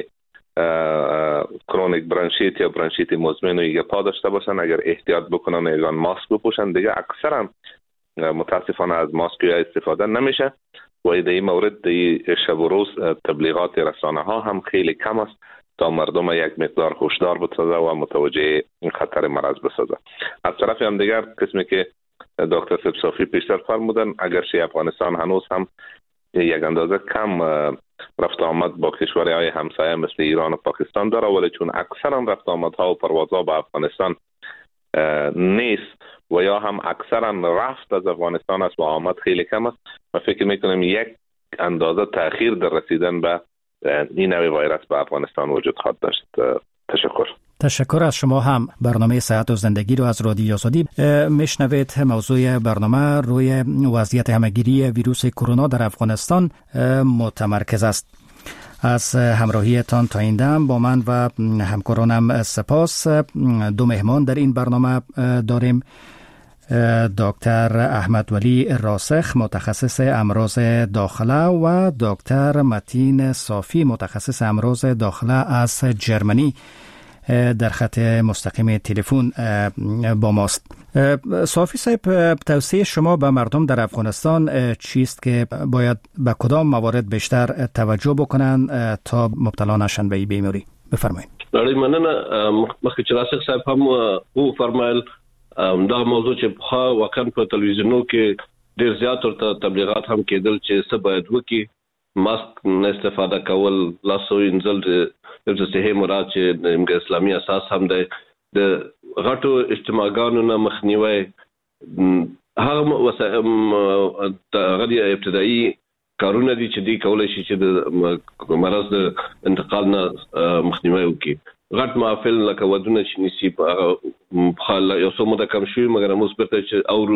کرونیک برانشیت یا برانشیت مزمن و یگپا داشته باشن، اگر احتیاط بکنن یگان ماسک بپوشن، دیگه اکثرا متاسفانه از ماسک استفاده نمیشه و در این مورد در شب و روز تبلیغات رسانه ها هم خیلی کم است تا مردم یک مقدار هوشدار بسازه و متوجه این خطر مرض بسازه. از طرف هم دیگر قسمی که دکتر صافی پیشتر فرمودن، اگرچه افغانستان هنوز هم یک اندازه کم رفت آمد با کشورهای همسایه مثل ایران و پاکستان داره، ولی چون اکثرا رفت آمدها و پروازها به افغانستان نیست و یا هم اکثرا رفت از افغانستان است و آمد خیلی کم است، من فکر میکنم یک اندازه تأخیر در رسیدن به این نوع ویروس به افغانستان وجود خواهد داشت. تشکر. تشکر از شما هم. برنامه صحت و زندگی رو از رادیو آزادی میشنوید. موضوع برنامه روی وضعیت همهگیری ویروس کرونا در افغانستان متمرکز است. از همراهیتان تا این دم با من و همکارانم سپاس. دو مهمان در این برنامه داریم. دکتر احمد ولی راسخ متخصص امراض داخله و دکتر متین صافی متخصص امراض داخله از جرمنی در خط مستقیم تلفن با ماست. صافی صاحب، توصیه شما به مردم در افغانستان چیست که باید به کدام موارد بیشتر توجه بکنن تا مبتلا نشن به این بیماری؟ بفرمایید. لړۍ مننه. مخکې چې راسخ صاحب هم او فرمایل دا موضوع چې په واقعا په تلویزیونو کې ډیر زیات ورته تبلیغات هم کېدل چې څه باید وکړي، ماسک نه استفاده کول، لاسو وینځل د صحي مراد چې د اسلامي اساس هم دی، د غټو اجتماعګانو نه مخنیوي، هغه هغه ابتدایي کارونه دي چې دی کولای شي چې د مرض د انتقال نه مخنیوي وکړي. غټ محافل لکه ودونه چې نسی په یو څه موده کم شوي، مګر موږ پرته چې اورو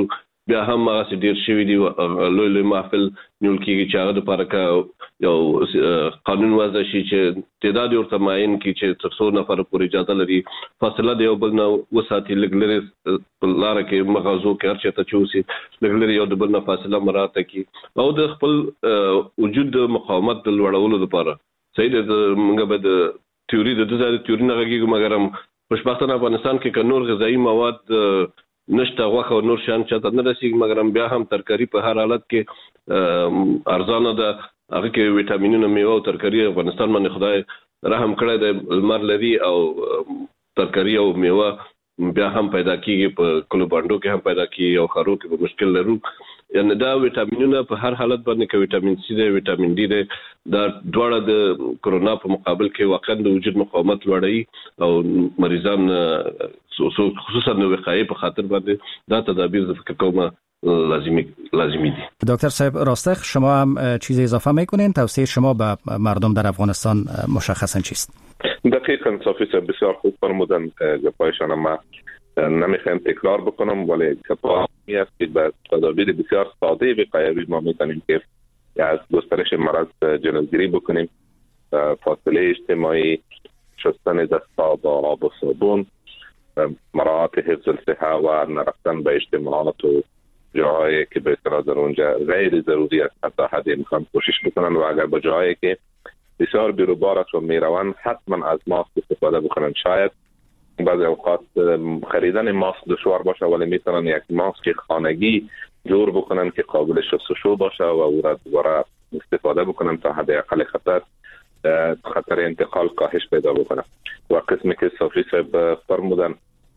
بیا هم هغه ډیر شوی دی لوی لوی محفل نیول کیږي چې هغه د پاره یو قانون وضع شي چې تعداد ورته معین کی چې تر څو نفر پورې اجازه لري فاصله دی یو بل نه وساتي لګلري په لار کې مغازو کې هر چاته چوسي لګلري یو د بل نه فاصله مراعات کی او د خپل وجود مقاومت د لوړولو لپاره صحیح د موږ به د تیوري د دغه تیوري نه غږیږو مګر خوشبختانه افغانستان کې ک نور غذایی مواد نشته غوښه او نور شیان چاته نه رسیږي مګر بیا هم ترکاری په هر حالت کې ارزانه ده هغه کې ویټامینونه میوه او ترکاری افغانستان باندې خدای رحم کړی دی لمر لري او ترکاری او میوه بیا هم پیدا کیږي په کلو باندې کې هم پیدا کیږي او خارو کې به مشکل لرو یعنی دا ویټامینونه په هر حالت باندې کې ویټامین سی دی ویټامین ډي دی دا دواړه د کرونا په مقابل کې واقعا د وجود مقاومت لوړوي او مریضان خصوصا د وقایې په خاطر باندې دا تدابیر د فکر کوم لازمی لازمی دي. دکتر صاحب راستخ شما هم چیز اضافه میکنین؟ توصیه شما به مردم در افغانستان مشخصا چیست؟ دقیقاً صافی صاحب بسیار خوب فرمودن. گپایشان ما نمیخوایم تکرار بکنم ولی گپا است که به تدابیر بسیار ساده وقایوی ما میتونیم که از گسترش مرض جلوگیری بکنیم. فاصله اجتماعی، شستن دست‌ها با آب و صابون، مراعات حفظ الصحه و نرفتن به اجتماعات و جاهایی که به اصطلاح در اونجا غیر ضروری است حتی حد امکان کوشش بکنن و اگر به جاهایی که بسیار بیروبار است و میروند حتما از ماسک استفاده بکنن. شاید بعضی اوقات خریدن ماسک دشوار باشه ولی میتونن یک ماسک خانگی جور بکنن که قابل شستشو باشه و او را دوباره استفاده بکنن تا حد اقل خطر خطر انتقال کاهش پیدا بکنه. و قسمی که صافی صاحب فرمودن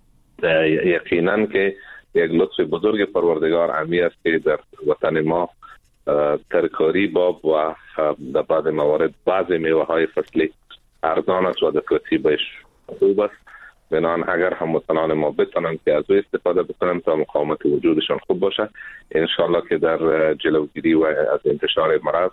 یقینا که یک لطف بزرگ پروردگار امی است که در وطن ما ترکاری باب و در بعض موارد بعض میوه های فصلی ارزان است و دسترسی بهش خوب است. بنابراین اگر هموطنان ما بتونن که از او استفاده بکنن تا مقاومت وجودشان خوب باشه انشالله که در جلوگیری و از انتشار مرض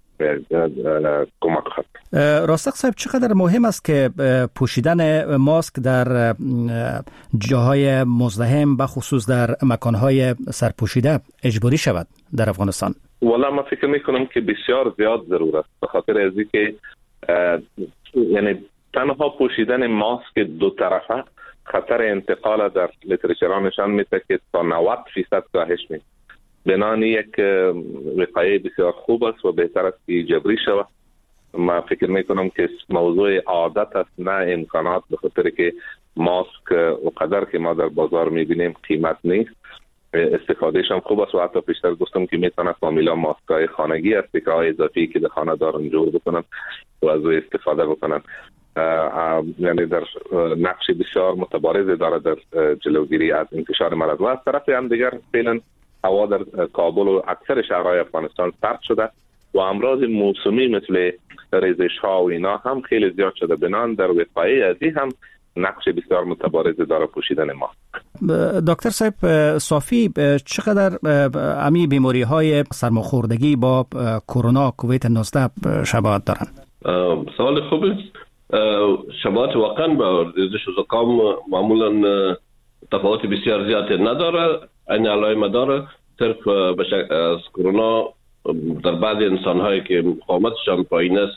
کمک خواهد. راستق صاحب چقدر مهم است که پوشیدن ماسک در جاهای مزدحم بخصوص در مکانهای سرپوشیده اجباری شود در افغانستان؟ والا من فکر میکنم که بسیار زیاد ضرور است به خاطر از اینکه یعنی تنها پوشیدن ماسک دو طرفه خطر انتقال در لیترچر نشان میده که تا نود درصد کاهش میده. بنابراین یک وقایه بسیار خوب است و بهتر است که جبری شود. من فکر میکنم که موضوع عادت است نه امکانات به خاطر که ماسک و قدر که ما در بازار میبینیم قیمت نیست. استفادهش هم خوب است و حتی پیشتر گفتم که میتونه کاملا ماسکای خانگی است که های اضافی که در خانه دارن جور بکنن و از او استفاده بکنن. یعنی در نقش بسیار متبارز داره در جلوگیری از انتشار مرض. و از طرف هم دیگر فعلا هوا در کابل و اکثر شهرهای افغانستان سرد شده و امراض موسمی مثل ریزش ها و اینا هم خیلی زیاد شده. بنان در وقایه ازی هم نقش بسیار متبارز داره پوشیدن ماسک. دکتر صاحب صافی چقدر امی بیماری های سرماخوردگی با کرونا کووید نوزده شباهت دارن؟ سوال خوب است. شباهت واقعا با ریزش و زکام معمولا تفاوت بسیار زیاد نداره. این علائم داره صرف از کرونا در بعض انسان هایی که مقاومتشان پایین است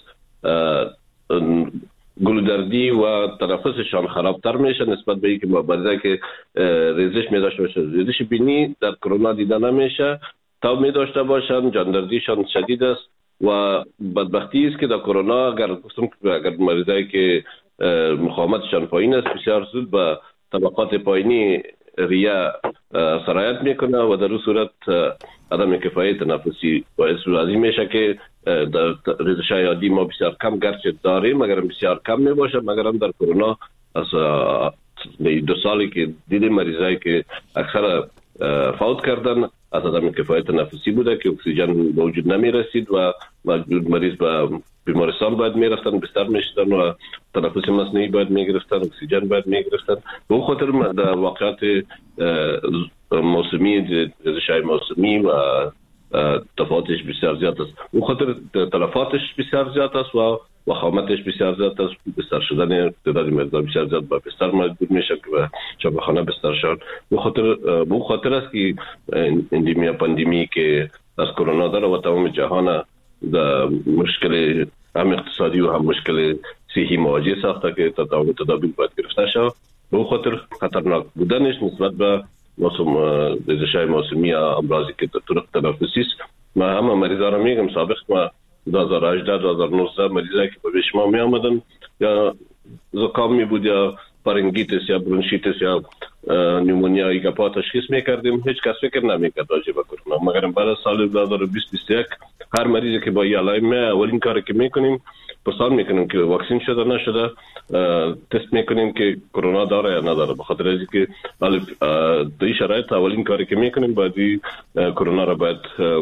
گلودردی و تنفسشان خرابتر میشه نسبت به اینکه مبارزه که ریزش می داشته باشه. ریزش بینی در کرونا دیده نمیشه. تاب می داشته باشن جاندردیشان شدید است و بدبختی است که در کرونا اگر گفتم که اگر مریضایی که مقاومتشان پایین است بسیار زود به طبقات پایینی ریا سرایت میکنه و در اون صورت عدم کفایت تنفسی باعث لازم میشه که در ریزش های عادی ما بسیار کم گرچه داریم مگر بسیار کم میباشه. مگر هم در کرونا از دو سالی که دیدیم مریضایی که اکثر فوت کردن از عدم کفایت تنفسی بوده که اکسیژن به وجود نمیرسید و مریض به بیمارستان باید میرفتن بستر میشدن و تنفس مصنوعی باید میگرفتن اکسیژن باید میگرفتن. به اون خاطر در واقعات موسمی ریزش های موسمی و تفاوتش بسیار زیاد است. به خاطر تلفاتش بسیار زیاد است و وخامتش بسیار زیاد است. بستر شدن تعداد مقدار بسیار زیاد با بستر مجبور میشه که شبخانه بستر شد. به خاطر به خاطر است که اندیمی پاندمی که از کرونا داره و تمام جهان در مشکل هم اقتصادی و هم مشکل صحی مواجه ساخته که تمام تدابیر باید گرفته شود. به خاطر خطرناک بودنش نسبت به موسم ریزش‌های موسمی یا امراضی که در طرق تنفسی است. ما همه مریضا را میگم سابق ما دو هزار و هجده دو هزار و نوزده مریضایی که به شما می آمدن یا زکام می بود یا پارنگیتس یا برونشیتس یا نیمونیا یا گپا تشخیص میکردیم. هیچ کس فکر نمیکرد راجع به کرونا. مگر بعد از سال دو هزار و بیست بیست و یک هر مریضی که با این علائم اولین کاری که میکنیم پرسان میکنیم که واکسین شده نشده، تست میکنیم که کرونا داره یا نداره. به خاطر از اینکه در این شرایط اولین کاری که میکنیم باید کرونا را باید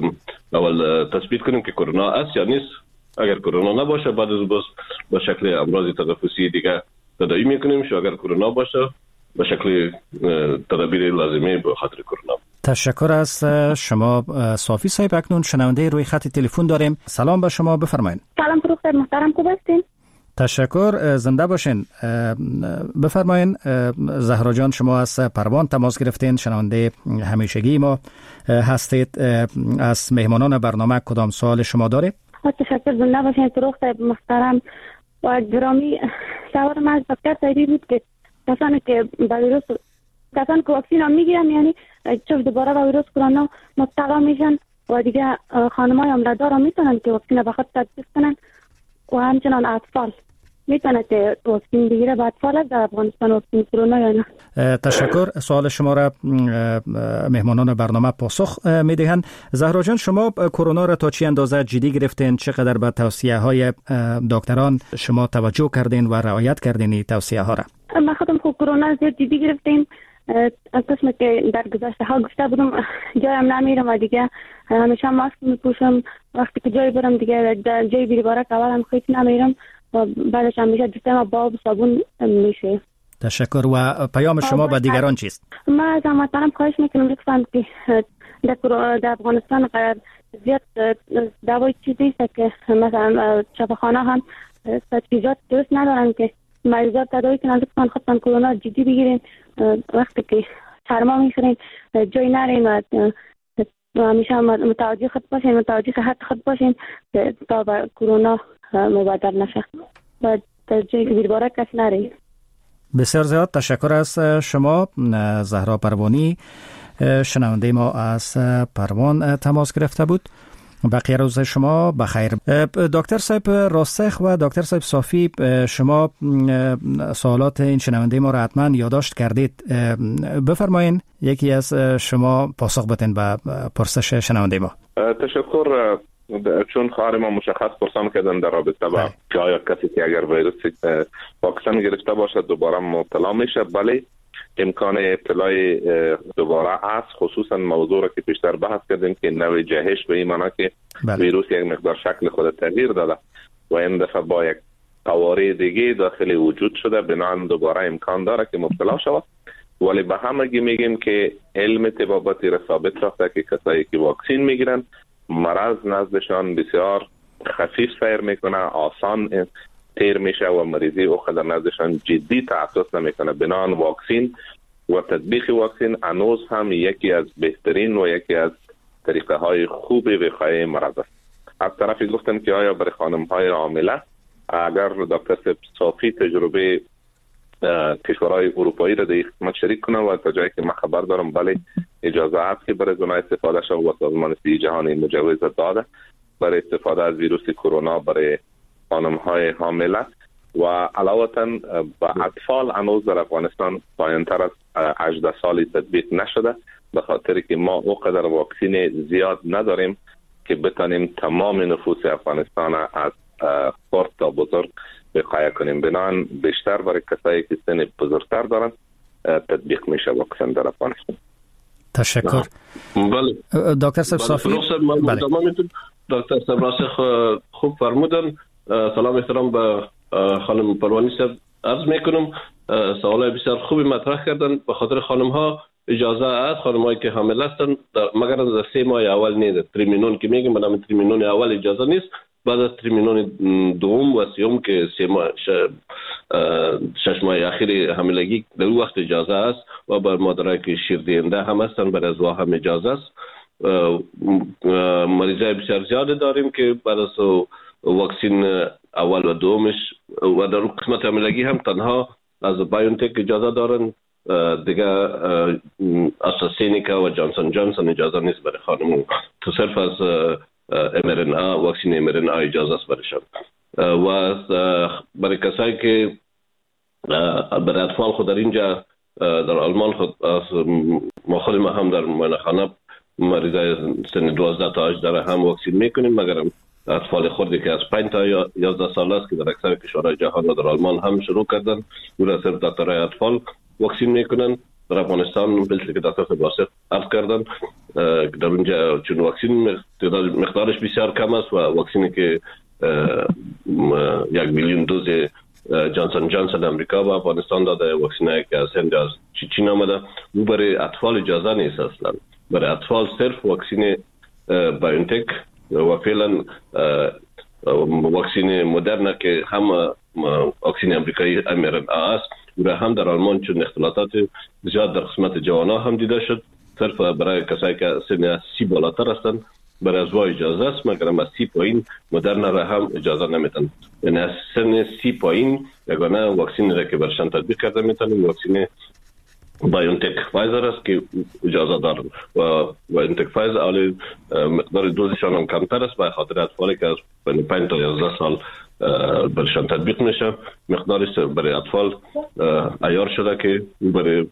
اول تثبیت کنیم که کرونا است یا نیست. اگر کرونا نباشه بعد از باز با شکل امراض تنفسی دیگه تداوی میکنیم. شو اگر کرونا باشه به شکل تدابیر لازمه به خاطر کرونا. تشکر از شما صافی صاحب. اکنون شنونده روی خط تلفن داریم. سلام به شما، بفرمایید. سلام پروفسور محترم، خوب هستین؟ تشکر، زنده باشین. بفرمایید زهرا جان، شما از پروان تماس گرفتین، شنونده همیشگی ما هستید. از مهمانان برنامه کدام سوال شما دارید؟ تشکر، زنده باشین پروفسور محترم و گرامی. سوال من از دکتر صاحبی بود که کسانی که با ویروس کسانی که واکسین هم میگیرن یعنی چه دوباره با ویروس کرونا مبتلا میشن و دیگه خانمای عمردار هم میتونن که واکسین به خود تطبیق کنن و همچنان اطفال میتونه که واکسین بگیره. با اطفال در افغانستان واکسین کرونا یا نه؟ تشکر. سوال شما را مهمانان برنامه پاسخ میدهند. زهرا جان، شما کرونا را تا چه اندازه جدی گرفتین؟ چقدر به توصیه های دکتران شما توجه کردین و رعایت کردین این توصیه ها را؟ ما خودم خود کرونا زیاد جدی گرفتیم. از قسم که در گذشته ها گفته بودم جایم نمیرم و دیگه همیشه ماسک میپوشم. وقتی که جای برم دیگه جای بیری بارک اول هم خیلی نمیرم و بعدش همیشه دستم با آب و صابون میشه. تشکر. و پیام شما به دیگران چیست؟ ما از هموطنان خواهش میکنم لطفاً که در افغانستان قرار زیاد دوای چیزی است که مثلا شفاخانه هم تجهیزات درست ندارن که مریضات تداوی کنن. لطفاً خودتان کرونا جدی بگیرین. وقتی که سرما میخورین جای نرین و همیشه متوجه خود باشین، متوجه صحت خود باشین تا با کرونا مبادر نشه و در جایی که بیرباره کس نرین. بسیار زیاد تشکر از شما زهرا پروانی. شنونده ما از پروان تماس گرفته بود. بقیه روز شما بخیر. دکتر صاحب راسخ و دکتر صاحب صافی، شما سوالات این شنونده ما را حتما یادداشت کردید. بفرمایید یکی از شما پاسخ بدین به پرسش شنونده ما. تشکر. چون خواهر ما مشخص پرسان کردن در رابطه با که آیا کسی که اگر ویروس واکسن گرفته باشد دوباره مبتلا میشه. بله، امکان ابتلای دوباره است، خصوصا موضوع را که پیشتر بحث کردیم که نوع جهش به این معنی که بله. ویروس یک مقدار شکل خود تغییر داده و این دفعه با یک قواره دیگه داخل وجود شده، بنابراین دوباره امکان داره که مبتلا شود. ولی به همگی میگیم که علم طبابتی را ثابت ساخته که کسایی که واکسین میگیرن مرض نزدشان بسیار خفیف سیر میکنه، آسان تیر میشه و مریضی او در نزدشان جدی تأسیس نمیکنه. بنابراین واکسین و تطبیق واکسین هنوز هم یکی از بهترین و یکی از طریقه های خوب وقایه مرض است. از طرفی گفتم که آیا برای خانم های حامله اگر دکتر صافی تجربه کشورهای اروپایی را در این خدمت شریک کنم و تا جایی که من خبر دارم بله اجازه هست که برای زنای استفاده شد و سازمان صحی جهانی مجوز داده برای استفاده از ویروس کرونا برای خانم های حامله. و علاوه با اطفال هنوز در افغانستان پایانتر از هجده سالی تطبیق نشده، به خاطر که ما اوقدر واکسین زیاد نداریم که بتانیم تمام نفوس افغانستان از خرد تا بزرگ وقایه کنیم. بنابراین بیشتر برای کسایی که سن بزرگتر دارن تطبیق میشه واکسن در افغانستان. تشکر. بله دکتر صاحب صافی. بله دکتر صاحب راسخ خوب فرمودن. سلام احترام به خانم پروانی صاحب عرض میکنم. سوالای بسیار خوبی مطرح کردن. به خاطر خانم ها اجازه است خانمایی که حامل هستند مگر از سه ماه اول نه، تریمینون که میگیم بنام تریمینون اول اجازه نیست، بعد از تریمینون دوم و سوم که سه ماه شش ماه اخیر حاملگی در وقت اجازه است و بر مادرایی که شیر دهنده هم هستند برای از هم اجازه است. مریضای بسیار زیاد داریم که بعد از واکسین اول و دومش و در قسمت حاملگی هم تنها از بایونتک اجازه دارن، دیگه آسترازینیکا و جانسون جانسون اجازه نیست برای خانم، تو صرف از ام ار ان ای واکسین ام ار ان ای اجازه است برایشان. و برای کسایی که برای اطفال خود در اینجا در آلمان خود ما خود ما هم در معاینه‌خانه مریضای سن دوازده تا هجده هم واکسین میکنیم، مگر اطفال خردی که از پنج تا یا یازده سال است که در اکثر کشورهای جهان و در آلمان هم شروع کردن، او را صرف دکترهای اطفال واکسین میکنن. در افغانستان مثل که دکتر سباسه عرض کردن در اونجا چون واکسین مقدارش بسیار کم است و واکسینی که یک میلیون دوز جانسون جانسون امریکا و افغانستان داده، واکسینایی که از هند از چین آمده، او برای اطفال اجازه نیست اصلا. برای اطفال صرف واکسین بایونتک و فعلا واکسین مدرنا که هم واکسین امریکایی ام ار ان ای است و هم در آلمان چون اختلالات زیاد در قسمت جوانان هم دیده شد، صرف برای کسایی که سن سی بالاتر هستند برای ازوا اجازه است، مگر از سی پایین مدرنا را هم اجازه نمیتن. یعنی از سن سی پایین یگانه واکسین را که برشان تطبیق کرده میتونیم واکسین بایونتک فایزر است که اجازه دارن و بایونتک فایزر اولی مقدار دوزشان هم کمتر است، به خاطر اطفالی که از پنج تا یازده سال برشان تطبیق میشه. مقدارش برای اطفال عیار شده که برای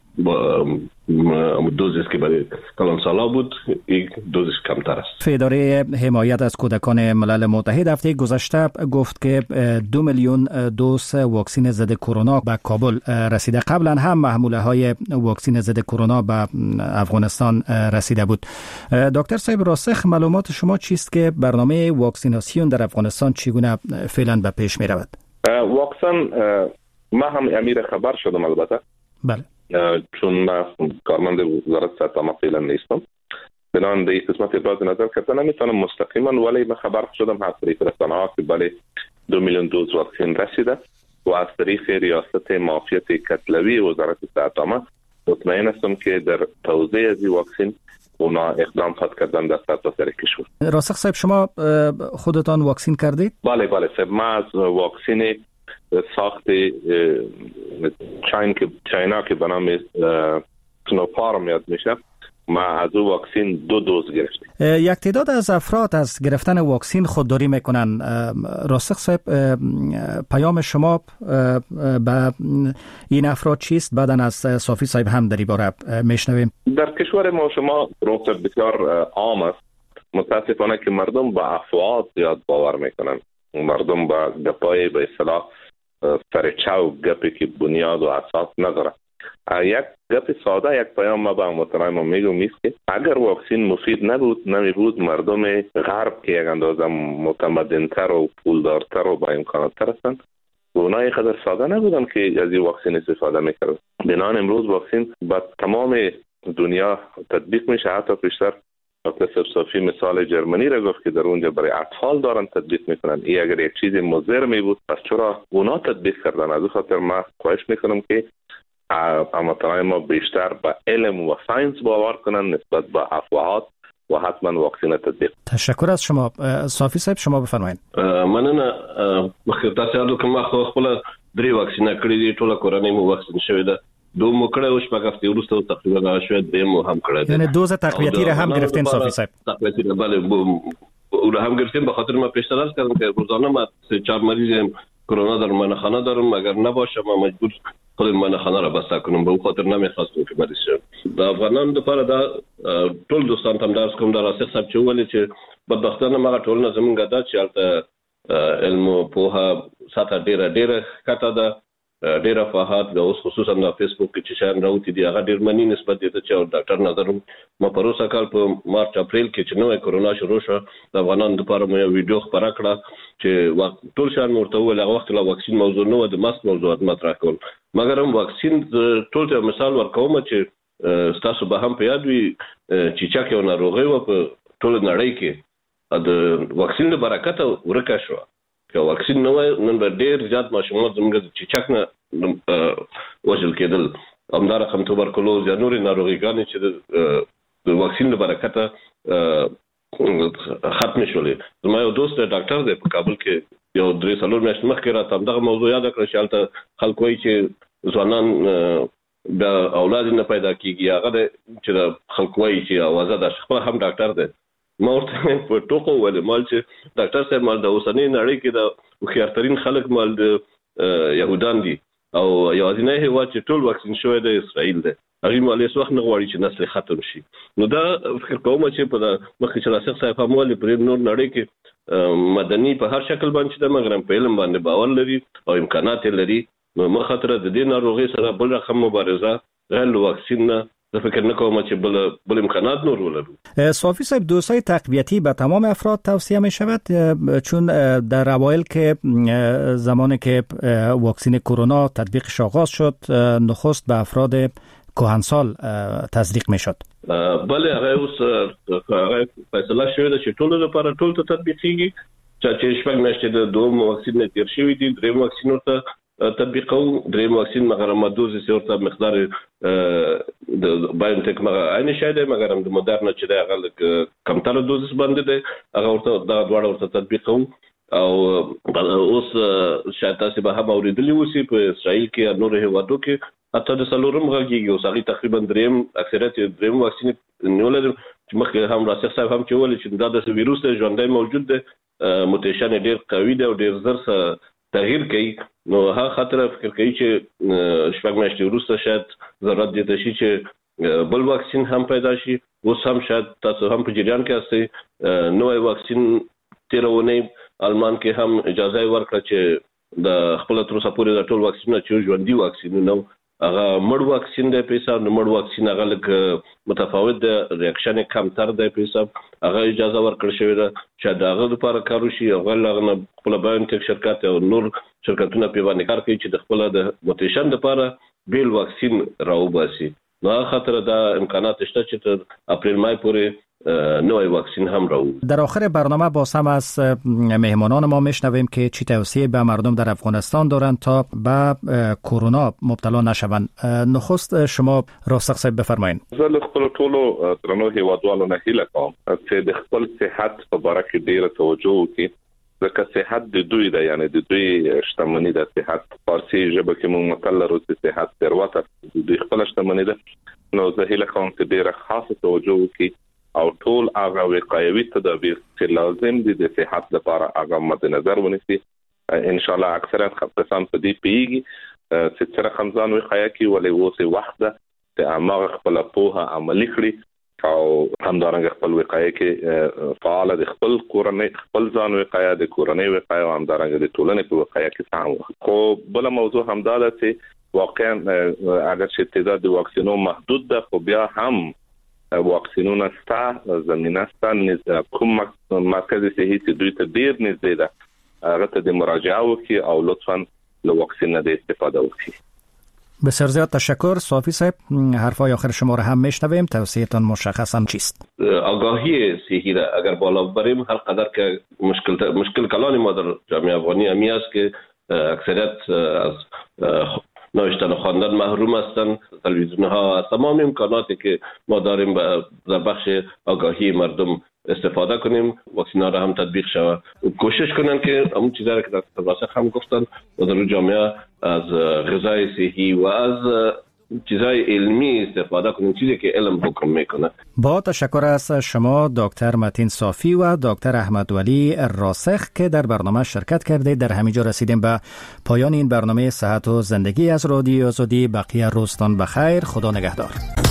دوزی که برای کلان سالا بود این دوزش کمتر است. اداره حمایت از کودکان ملل متحد هفته گذشته گفت که دو میلیون دوز واکسن ضد کرونا به کابل رسیده. قبلا هم محموله های واکسن ضد کرونا به افغانستان رسیده بود. دکتر صاحب راسخ، معلومات شما چیست که برنامه واکسیناسیون در افغانستان چگونه فعلا به پیش می رود؟ واکسن ما هم امیر خبر شدم البته. بله. چون من کارمند وزارت صحت ما فعلا نیستم، بنابراین در این قسمت ابراز نظر کردن نمیتونم مستقیما، ولی من خبر شدم از طریق رسانه‌ها که بله دو میلیون دوز واکسن رسیده و از طریق ریاست معافیت کتلوی وزارت صحت ما مطمئن هستم که در توزیع از واکسن اونا اقدام خواهد کردن در سرتاسر کشور. راسخ صاحب شما خودتان واکسین کردید؟ بله بله صاحب، ما از واکسن ساخت چین که چینا که به نام سنوفارم یاد میشه، ما از او واکسین دو دوز گرفتیم. یک تعداد از افراد از گرفتن واکسین خودداری میکنن. راسخ صاحب پیام شما به این افراد چیست؟ بعدن از صافی صاحب هم در این باره میشنویم. در کشور ما شما روتر بسیار عام است، متاسفانه که مردم با افواهات زیاد باور میکنن، مردم با گپای به اصطلاح سرچاو گپی که بنیاد و اساس نداره. یک گپ ساده، یک پیام ما به محترم میگم میست که اگر واکسین مفید نبود نمی بود مردم غرب که یک اندازه متمدنتر و پولدارتر و با امکاناتر هستند و اونا یک قدر ساده نبودن که از این واکسین استفاده میکردن. بنابراین امروز واکسین با تمام دنیا تطبیق میشه. حتی پیشتر دکتر صافی مثال جرمنی را گفت که در اونجا برای اطفال دارن تطبیق میکنن. این اگر یک چیز مضر می بود پس چرا اونا تطبیق کردن؟ از خاطر ما خواهش میکنم که اما ما بیشتر با علم و ساینس باور کنن نسبت با افواهات و حتما واکسن تطبیق. تشکر از شما. صافی صاحب شما بفرمایید. من نه مخکې تاسو یادو کوم خو خپل درې واکسینه کړې دي، ټول کورنۍ مو واکسین شوې ده. دوم کړه او شپږ هفته وروسته تقریبا شوې دیم هم کړه. یعنی دوز تقویتی را هم گرفتین صافی صاحب؟ تقویتی را بله او را هم گرفتیم، به خاطر ما پیشتر عرض کردم که روزانه ما سه چهار مریض کرونا در معاینه‌خانه دارم، اگر نباشه ما مجبور خود معاینه‌خانه را بسته کنم، به اون خاطر نمیخواستم که مریض شم. د افغانانو لپاره دا ټول دوستان ته درس کوم، در راسخ صاحب چې ولې چې بدبختانه ما ټولنه زمونږ دا چې البته علم او پوهه ساته ډیره ډیره کټه ده، ډیره فاحات او خصوصا د فیسبوک کې چې شان راوتی دی هغه ډیر منی نسبت دي چې ډاکټر نظر ما پروسه کال په مارچ اپریل کې چې نوې کرونا شروع شو د افغانانو لپاره مې ویډیو خبره کړه چې ټول شان مرته ول هغه وخت لا واکسین موضوع نه و، د ماسک موضوعات مطرح کول، مګر هم واکسین ټول ته مثال ورکوم چې ستاسو به هم په یاد وي چیچک یو ناروغي و په ټول نړۍ کې د واکسین د برکت ورکه شو. که واکسین نه وای نن به ډېر زیات ماشومان زموږ د چیچک نه وژل کېدل. همدارنګه هم توبرکلوز یا نورې ناروغیګانې چې د واکسین د برکت ختم شولې. زما یو دوست ډاکټر دی په کابل کې، یو درې څلور میاشتې مخکې راته همدغه موضوع یاد کړه چې هلته خلک وایي چې ځوانان بیا اولاد نه پیدا کېږي. هغه دی چې د خلکو وایي چې اوازه ده، خپله هم ډاکټر دی. ما ورته په ټوکو وویل مال چې ډاکټر صاحب مال د اوسنۍ نړۍ کې د هوښیارترین خلک مال د یهودان دي او یوازینی هېواد چې ټول واکسین شوی دی اسرائیل دی. هغوی مال هېڅ وخت نه غواړي چې نسل ختم شي. نو دا فکر کوم چې په مخکې چې راسخ صاحب هم ویلي په نور نړۍ کې مدني په هر شکل باندې چې د مګر هم په علم باندې باور لري او امکانات یې لري. نو مخاطره د دې ناروغۍ سره بل رقم مبارزه غیر له واکسین نه در فکر نکنم که بل بل امکانات نور ولرو. صافی صاحب دوزهای تقویتی به تمام افراد توصیه می شود، چون در اوایل که زمانی که واکسین کرونا تطبیقش آغاز شد نخست به افراد کهنسال تزریق می شد. بله هغه اوس هغه فیصله شوې ده چې ټول لپاره ټول ته تطبیقیږي. چې شپږ میاشتې د دوم واکسین نه تیر شوی دي، دریم واکسین ورته تطبیقو. دریم واکسین مګر مدوز سي ورته مقدار د بایوټیک مګر عین شای دی، مګر د مودرنا چې د هغه کمتر دوز باندې دی هغه ورته د دواړه ورته تطبیقو. او اوس شاید تاسو به هم اوریدلی وسی په اسرائیل کې نور هیوادو کې حتی د سلورم غږیږي او سړي تقریبا دریم اکثریت دریم واکسین نیولل. چې مخکې هم راسخ صاحب هم چې ول چې دا د ویروس د ژوندۍ موجود دی، موټیشن ډیر قوي دی او ډیر زر تغییر کوي. نو هغه خاطر فکر کوي چې شپږ میاشتې وروسته شاید ضرورت دي شي چې بل واکسین هم پیدا شي. اوس هم شاید تاسو هم په جریان کې اوسئ. نوې واکسین تیرونه آلمان کې هم اجازه ورکړه چې د خپل تر اوسه پورې د ټول واکسینونه چې ژوندۍ واکسینونه هغه مړ واکسین دی په حساب نه مړ واکسین هغه لږ متفاوت دی، ریاکشن کمتر دی په حساب هغه اجازه ورکړل شوې ده چې دا هغه لپاره کار وشي. هغه لغنه خپل بایوټیک شرکت او نور شرکتونه په باندې کار کوي چې د خپل د موټیشن لپاره بیل واکسین راوباسي. نو خاطر دا امکانات شته چې تر اپریل مای پورې نوی واکسین هم راو. در آخر برنامه باز هم از مهمانان ما میشنویم که چی توصیه به مردم در افغانستان دارند تا به کرونا مبتلا نشوند. نخست شما راسخ صاحب بفرمایید. زه خپل ټولو درنو هیوادوالو نه هیله کوم چې د خپل صحت په اړه کې ډیره توجه وکړي، ځکه صحت د دوی ده، یعنی د دوی شتمنۍ ده. صحت فارسی ژبه کې موږ متل لرو چې صحت ثروت د دوی خپل شتمنۍ ده. نو زه هیله کوم چې ډیره خاصه توجه وکړي او ټول هغه وقایوي تدابیر چې لازم دي د صحت لپاره هغه مد نظر ونیسي. ان شاء الله اکثره خپلسان په دې پیږي چې تر خمزان وقایه کې ولې وسه وخت ته امر خپل پوها عملی کړی او همدارنګه خپل وقایه کې فعال د خپل کورنۍ خپل ځان وقایه د کورنۍ وقایه او همدارنګه د ټولنې په وقایه کې سم. خو بل موضوع هم دا ده چې واقعا اگر چې تعداد د واکسینو محدود ده خو بیا هم واکسینونه ستا زمينه ستا نزد کوم مرکز صحي چې دوی ته ډیر نږدې ده هغه ته د مراجعه وکړي او لطفاً له واکسین نه استفاده وکړي. بسیار زیاد تشکر صافی صاحب. حرفای آخر شما را هم میشنویم. توصیه‌تان مشخصاً چیست؟ آگاهی صحی را اگر بالا ببریم هر قدر که مشکل مشکل کلان ما در جامعه افغانی همی است که اکثریت از نوشتن و خواندن محروم هستند. تلویزیون ها از تمام امکاناتی که ما داریم در بخش آگاهی مردم استفاده کنیم، واکسین ها را هم تطبیق شود. کوشش کنن که همون چیزایی که در راسخ هم گفتن در جامعه از غذای صحی و از چیزای علمی استفاده کنیم، چیزی که علم حکم میکنه. با تشکر از شما دکتر متین صافی و دکتر احمد ولی راسخ که در برنامه شرکت کردید. در همینجا رسیدیم به پایان این برنامه صحت و زندگی از رادیو آزادی. بقیه روزتان بخیر. خدا نگهدار.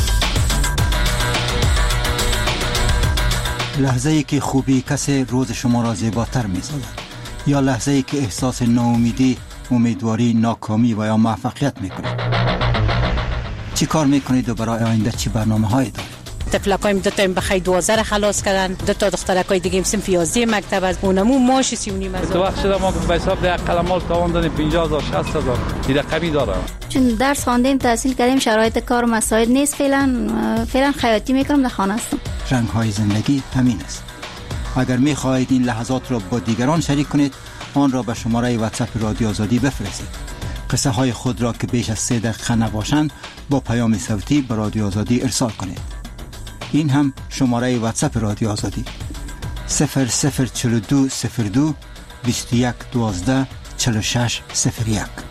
لحظه ای که خوبی کسی روز شما را زیباتر می‌سازد، یا لحظه ای که احساس ناامیدی، امیدواری، ناکامی و یا موفقیت می‌کنید. چی کار می‌کنید و برای آینده چی برنامه‌هایی دارید؟ طفلکایم دو تا بخی دوازده را خلاص کردن، دو تا دخترکای دیگه صنف یازده مکتب از اونمو ماش سی و نیم هزار. تو وقت شده ما به حساب ده قلمال تاوان دادیم پنجاه هزار شصت هزار این رقمی داره. چون درس خواندیم تحصیل کردیم شرایط کار مساعد نیست، فعلا فعلا خیاطی میکنم، در خانه هستم. رنگ های زندگی همین است. اگر می خواهید این لحظات را با دیگران شریک کنید، آن را به شماره واتساپ رادیو آزادی بفرستید. قصه های خود را که بیش از سه دقیقه نباشند با پیام صوتی به رادیو آزادی ارسال کنید. این هم شماره واتساپ رادیو آزادی صفر صفر چهل و دو صفر دو بیست و یک دوازده چهل و شش صفر یک.